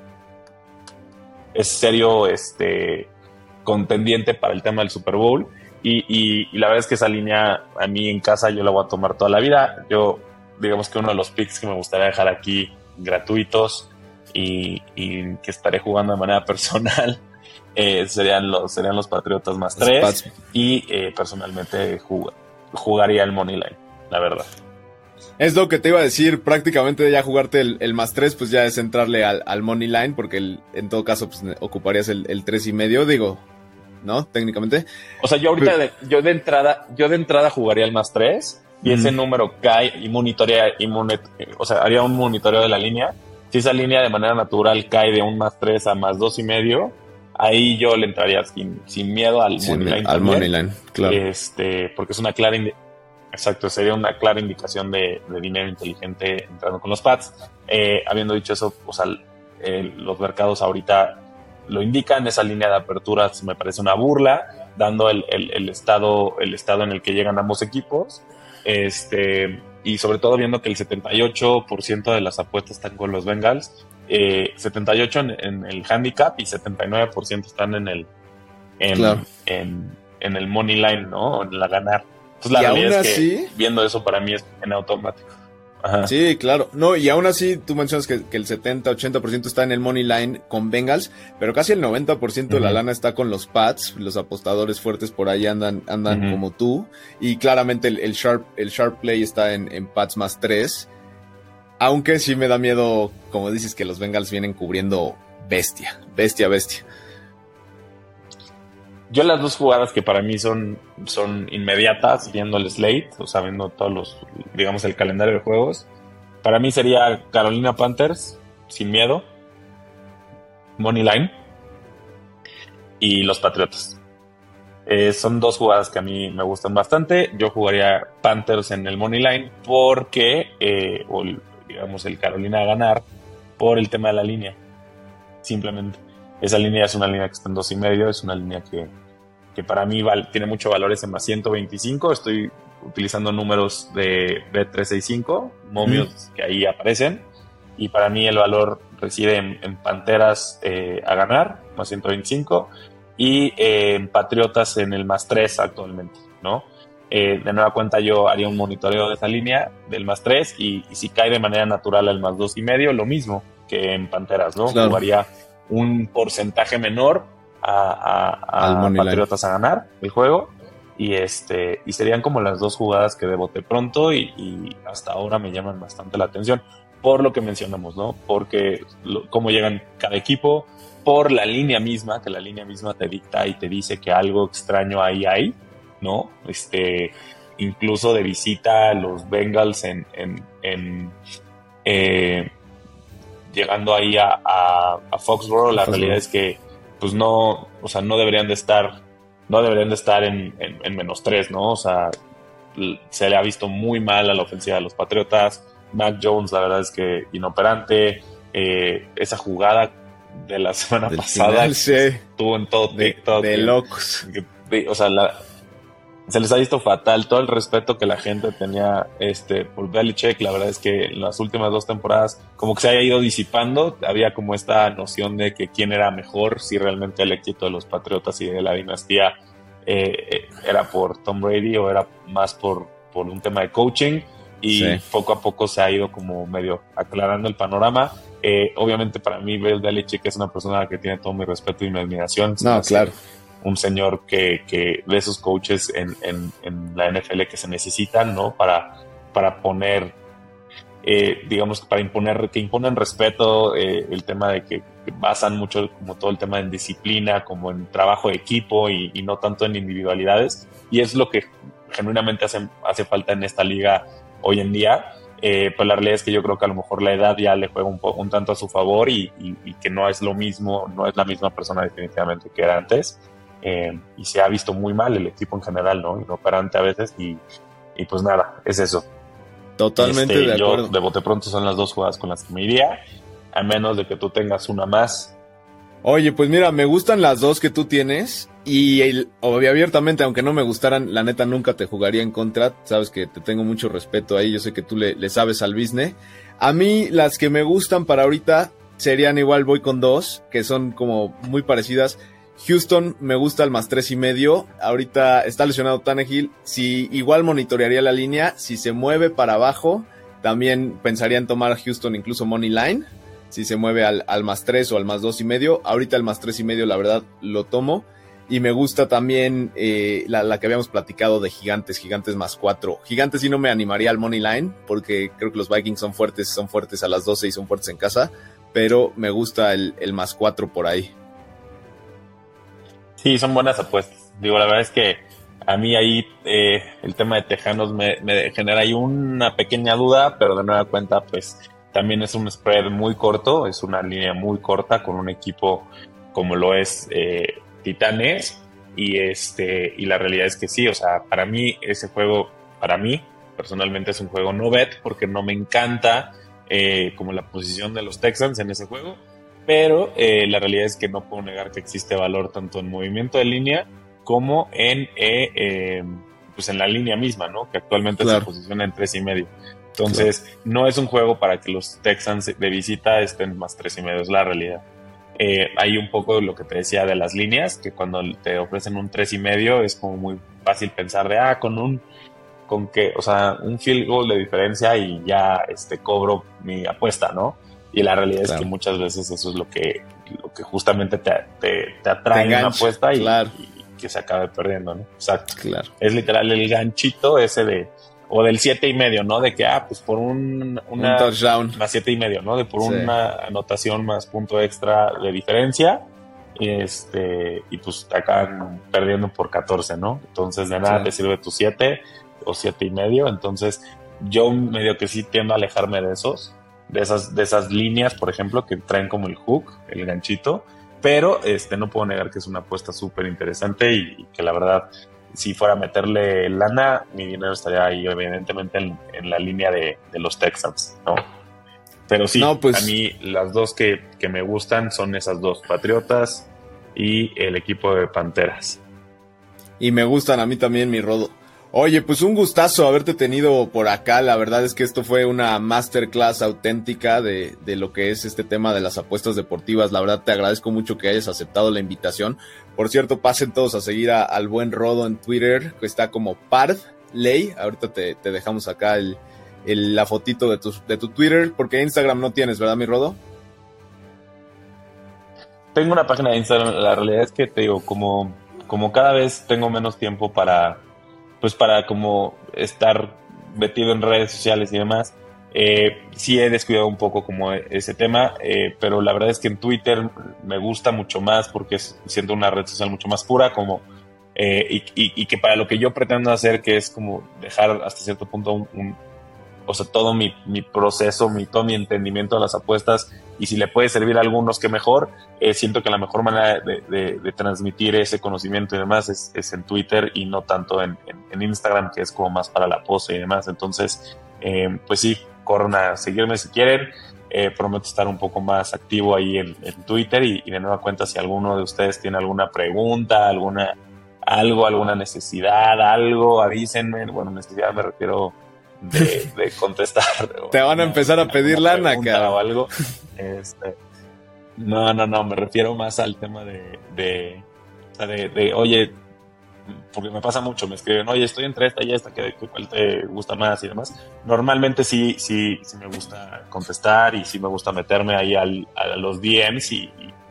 es serio este contendiente para el tema del Super Bowl. Y, y, y la verdad es que esa línea, a mí en casa, yo la voy a tomar toda la vida. Yo, digamos que uno de los picks que me gustaría dejar aquí gratuitos y, y que estaré jugando de manera personal eh, serían los serían los Patriotas más tres. Y eh, personalmente jug- jugaría el Moneyline. La verdad. Es lo que te iba a decir, prácticamente ya jugarte el, el más tres, pues ya es entrarle al, al money line, porque el, en todo caso pues ocuparías el, el tres y medio, digo, ¿no? Técnicamente. O sea, yo ahorita Pero, de, yo de entrada, yo de entrada jugaría el más tres y mm. ese número cae y monitorea, y monet, o sea, haría un monitoreo de la línea. Si esa línea de manera natural cae de un más tres a más dos y medio, ahí yo le entraría sin, sin miedo al sí, money line. Al money line, claro. Este, porque es una clara indi- exacto, sería una clara indicación de, de dinero inteligente entrando con los Pats. Eh, habiendo dicho eso, o sea, eh, los mercados ahorita lo indican, esa línea de aperturas me parece una burla, dando el, el, el estado el estado en el que llegan ambos equipos, este y sobre todo viendo que el setenta y ocho por ciento de las apuestas están con los Bengals, eh, setenta y ocho por ciento en, en el handicap y setenta y nueve por ciento están en el en, claro. en, en el money line, ¿no? En la ganar. Entonces la y realidad aún es así, que viendo eso para mí es en automático. Ajá. Sí, claro. No, y aún así tú mencionas que, que el setenta, ochenta por ciento está en el money line con Bengals, pero casi el noventa por ciento uh-huh. de la lana está con los Pats. Los apostadores fuertes por ahí andan andan uh-huh. como tú. Y claramente el, el sharp el sharp play está en, en Pats más tres. Aunque sí me da miedo, como dices, que los Bengals vienen cubriendo bestia, bestia, bestia. Yo las dos jugadas que para mí son, son inmediatas, viendo el slate, o sea, viendo todos los, digamos, el calendario de juegos, para mí sería Carolina Panthers, sin miedo, money line, y los Patriotas. Eh, son dos jugadas que a mí me gustan bastante. Yo jugaría Panthers en el money line porque, eh, o digamos, el Carolina a ganar por el tema de la línea, simplemente. Esa línea es una línea que está en dos y medio, es una línea que, que para mí val, tiene mucho valor, es en más ciento veinticinco. Estoy utilizando números de Bet trescientos sesenta y cinco, momios mm. que ahí aparecen, y para mí el valor reside en, en Panteras eh, a ganar, más ciento veinticinco, y eh, en Patriotas en el más tres actualmente, ¿no? Eh, de nueva cuenta yo haría un monitoreo de esa línea del más tres, y, y si cae de manera natural al más dos y medio, lo mismo que en Panteras, ¿no? Claro. Jugaría un porcentaje menor a, a, a Patriotas line. A ganar el juego, y este y serían como las dos jugadas que de bote pronto y, y hasta ahora me llaman bastante la atención por lo que mencionamos, ¿no? Porque lo, cómo llegan cada equipo, por la línea misma, que la línea misma te dicta y te dice que algo extraño ahí hay, ¿no? Este, incluso de visita a los Bengals en, en, en eh, llegando ahí a, a, a Foxborough, la Foxborough. realidad es que pues no, o sea, no deberían de estar, no deberían de estar en, en, en menos tres, ¿no? O sea, se le ha visto muy mal a la ofensiva de los Patriotas. Mac Jones, la verdad es que inoperante. Eh, esa jugada de la semana Del pasada final, sí. estuvo en todo TikTok. De, de locos. Que, o sea, la, se les ha visto fatal. Todo el respeto que la gente tenía este, por Belichick, la verdad es que en las últimas dos temporadas como que se haya ido disipando. Había como esta noción de que quién era mejor, si realmente el éxito de los Patriotas y de la dinastía eh, era por Tom Brady o era más por, por un tema de coaching. Y sí. poco a poco se ha ido como medio aclarando el panorama. Eh, obviamente para mí Bill Belichick es una persona que tiene todo mi respeto y mi admiración. No, claro. Un señor que, que de esos coaches en, en, en la N F L que se necesitan, ¿no? Para, para poner, eh, digamos, para imponer, que imponen respeto, eh, el tema de que, que basan mucho como todo el tema en disciplina, como en trabajo de equipo y, y no tanto en individualidades. Y es lo que genuinamente hace, hace falta en esta liga hoy en día. Eh, pues la realidad es que yo creo que a lo mejor la edad ya le juega un, po- un tanto a su favor y, y, y que no es lo mismo, no es la misma persona definitivamente que era antes. Eh, y se ha visto muy mal el equipo en general, ¿no? Inoperante a veces y, y pues nada, es eso. Totalmente este, de yo, acuerdo. De bote pronto son las dos jugadas con las que me iría, a menos de que tú tengas una más. Oye, pues mira, me gustan las dos que tú tienes y el, obvio, abiertamente, aunque no me gustaran, la neta nunca te jugaría en contra. Sabes que te tengo mucho respeto ahí, yo sé que tú le, le sabes al business. A mí las que me gustan para ahorita serían igual, voy con dos, que son como muy parecidas. Houston me gusta el más tres y medio. Ahorita está lesionado Tannehill. Si igual monitorearía la línea, si se mueve para abajo, también pensaría en tomar a Houston incluso money line. Si se mueve al, al más tres o al más dos y medio. Ahorita el más tres y medio, la verdad, lo tomo. Y me gusta también eh, la, la que habíamos platicado de Gigantes, Gigantes más cuatro. Gigantes sí no me animaría al money line, porque creo que los Vikings son fuertes, son fuertes a las doce y son fuertes en casa. Pero me gusta el, el más cuatro por ahí. Sí, son buenas apuestas. Digo, la verdad es que a mí ahí eh, el tema de Tejanos me, me genera ahí una pequeña duda, pero de nueva cuenta, pues también es un spread muy corto, es una línea muy corta con un equipo como lo es eh, Titanes, y este y la realidad es que sí, o sea, para mí ese juego para mí, personalmente es un juego no bet, porque no me encanta eh, como la posición de los Texans en ese juego, pero eh, la realidad es que no puedo negar que existe valor tanto en movimiento de línea como en eh, eh, pues en la línea misma, ¿no? Que actualmente claro. se posiciona en tres y medio. Entonces, claro. no es un juego para que los Texans de visita estén más tres y medio, es la realidad. Eh, hay un poco de lo que te decía de las líneas, que cuando te ofrecen un tres y medio es como muy fácil pensar de, ah, con un, con que, o sea, un field goal de diferencia y ya este, cobro mi apuesta, ¿no? Y la realidad claro. es que muchas veces eso es lo que, lo que justamente te, te, te atrae te una apuesta y, claro. y que se acabe perdiendo, ¿no? Exacto. Claro. Es literal el ganchito ese de, o del siete y medio, ¿no? De que, ah, pues por un, una, un touchdown. Más siete y medio, ¿no? De por sí. una anotación más punto extra de diferencia, y este, y pues te acaban perdiendo por catorce, ¿no? Entonces de nada sí. te sirve tu siete o siete y medio. Entonces yo medio que sí tiendo a alejarme de esos, de esas, de esas líneas, por ejemplo, que traen como el hook, el ganchito, pero este, no puedo negar que es una apuesta súper interesante y, y que la verdad, si fuera a meterle lana, mi dinero estaría ahí evidentemente en, en la línea de, de los Texans, ¿no? Pero sí, no, pues, a mí las dos que, que me gustan son esas dos, Patriotas y el equipo de Panteras. Y me gustan a mí también, mi Rodo. Oye, pues un gustazo haberte tenido por acá. La verdad es que esto fue una masterclass auténtica de, de lo que es este tema de las apuestas deportivas. La verdad te agradezco mucho que hayas aceptado la invitación. Por cierto, pasen todos a seguir a, al buen Rodo en Twitter, que está como Pardley. Ahorita te, te dejamos acá el, el, la fotito de tu, de tu Twitter, porque Instagram no tienes, ¿verdad, mi Rodo? Tengo una página de Instagram. La realidad es que te digo, como, como cada vez tengo menos tiempo para... pues para como estar metido en redes sociales y demás, eh, sí he descuidado un poco como ese tema, eh, pero la verdad es que en Twitter me gusta mucho más porque es, siento una red social mucho más pura, como eh, y, y, y que para lo que yo pretendo hacer, que es como dejar hasta cierto punto un, un o sea, todo mi, mi proceso, mi, todo mi entendimiento de las apuestas, y si le puede servir a algunos, que mejor. Eh, siento que la mejor manera de, de, de transmitir ese conocimiento y demás es, es en Twitter y no tanto en, en, en Instagram, que es como más para la pose y demás. Entonces, eh, pues sí, corran a seguirme si quieren. Eh, prometo estar un poco más activo ahí en, en Twitter y, y de nueva cuenta, si alguno de ustedes tiene alguna pregunta, alguna algo, alguna necesidad, algo, avísenme. Bueno, necesidad me refiero de, de contestar. Te van a empezar a pedir lana, cara. O algo. Este, no, no, no, me refiero más al tema de, de, de, de, oye, porque me pasa mucho, me escriben, oye, estoy entre esta y esta, ¿qué, cuál te gusta más y demás? Normalmente sí, sí, sí me gusta contestar y sí me gusta meterme ahí al, a los D Ms y,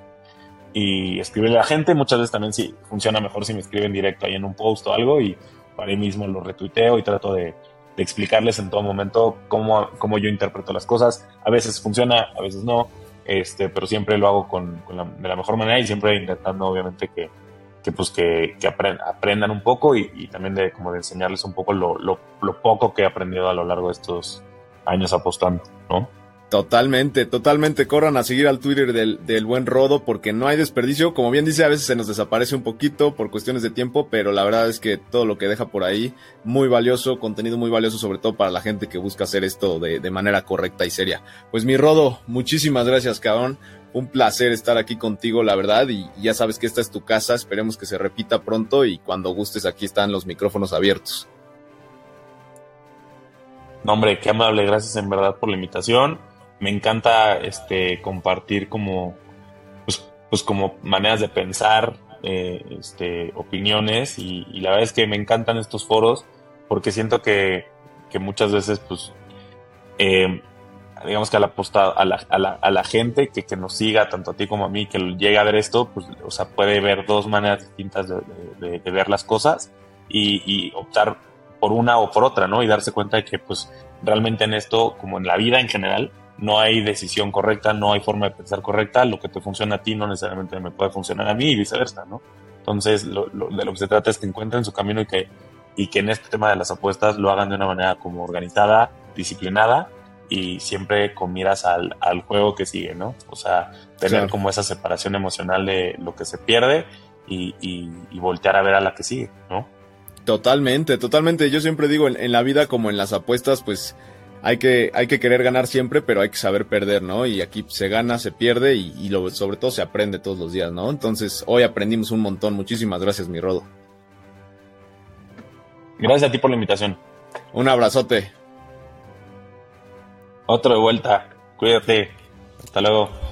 y, y escribirle a la gente. Muchas veces también sí funciona mejor si me escriben directo ahí en un post o algo, y para ahí mismo lo retuiteo y trato de de explicarles en todo momento cómo, cómo yo interpreto las cosas. A veces funciona, a veces no, este, pero siempre lo hago con, con la, de la mejor manera, y siempre intentando obviamente que, que, pues que, que aprend, aprendan un poco y, y también de, como de enseñarles un poco lo, lo, lo poco que he aprendido a lo largo de estos años apostando, ¿no? Totalmente, totalmente. Corran a seguir al Twitter del, del buen Rodo, porque no hay desperdicio. Como bien dice, a veces se nos desaparece un poquito por cuestiones de tiempo, pero la verdad es que todo lo que deja por ahí, muy valioso, contenido muy valioso, sobre todo para la gente que busca hacer esto de, de manera correcta y seria. Pues mi Rodo, muchísimas gracias, cabrón. Un placer estar aquí contigo, la verdad, y ya sabes que esta es tu casa. Esperemos que se repita pronto, y cuando gustes aquí están los micrófonos abiertos. No, hombre, qué amable, gracias en verdad por la invitación. Me encanta este compartir como pues, pues como maneras de pensar, eh, este opiniones, y, y la verdad es que me encantan estos foros porque siento que, que muchas veces pues eh, digamos que a la, posta, a, la, a, la, a la gente que, que nos siga, tanto a ti como a mí, que llegue a ver esto, pues o sea, puede ver dos maneras distintas de, de, de ver las cosas y, y optar por una o por otra, ¿no? Y darse cuenta de que pues realmente en esto, como en la vida en general, no hay decisión correcta, no hay forma de pensar correcta. Lo que te funciona a ti no necesariamente me puede funcionar a mí, y viceversa, ¿no? Entonces, lo, lo, de lo que se trata es que encuentren su camino y que, y que en este tema de las apuestas lo hagan de una manera como organizada, disciplinada, y siempre con miras al, al juego que sigue, ¿no? O sea, tener claro. como esa separación emocional de lo que se pierde y, y, y voltear a ver a la que sigue, ¿no? Totalmente, totalmente. Yo siempre digo, en, en la vida como en las apuestas, pues hay que, hay que querer ganar siempre, pero hay que saber perder, ¿no? Y aquí se gana, se pierde y, y lo, sobre todo se aprende todos los días, ¿no? Entonces, hoy aprendimos un montón. Muchísimas gracias, mi Rodo. Gracias a ti por la invitación. Un abrazote. Otro de vuelta. Cuídate. Hasta luego.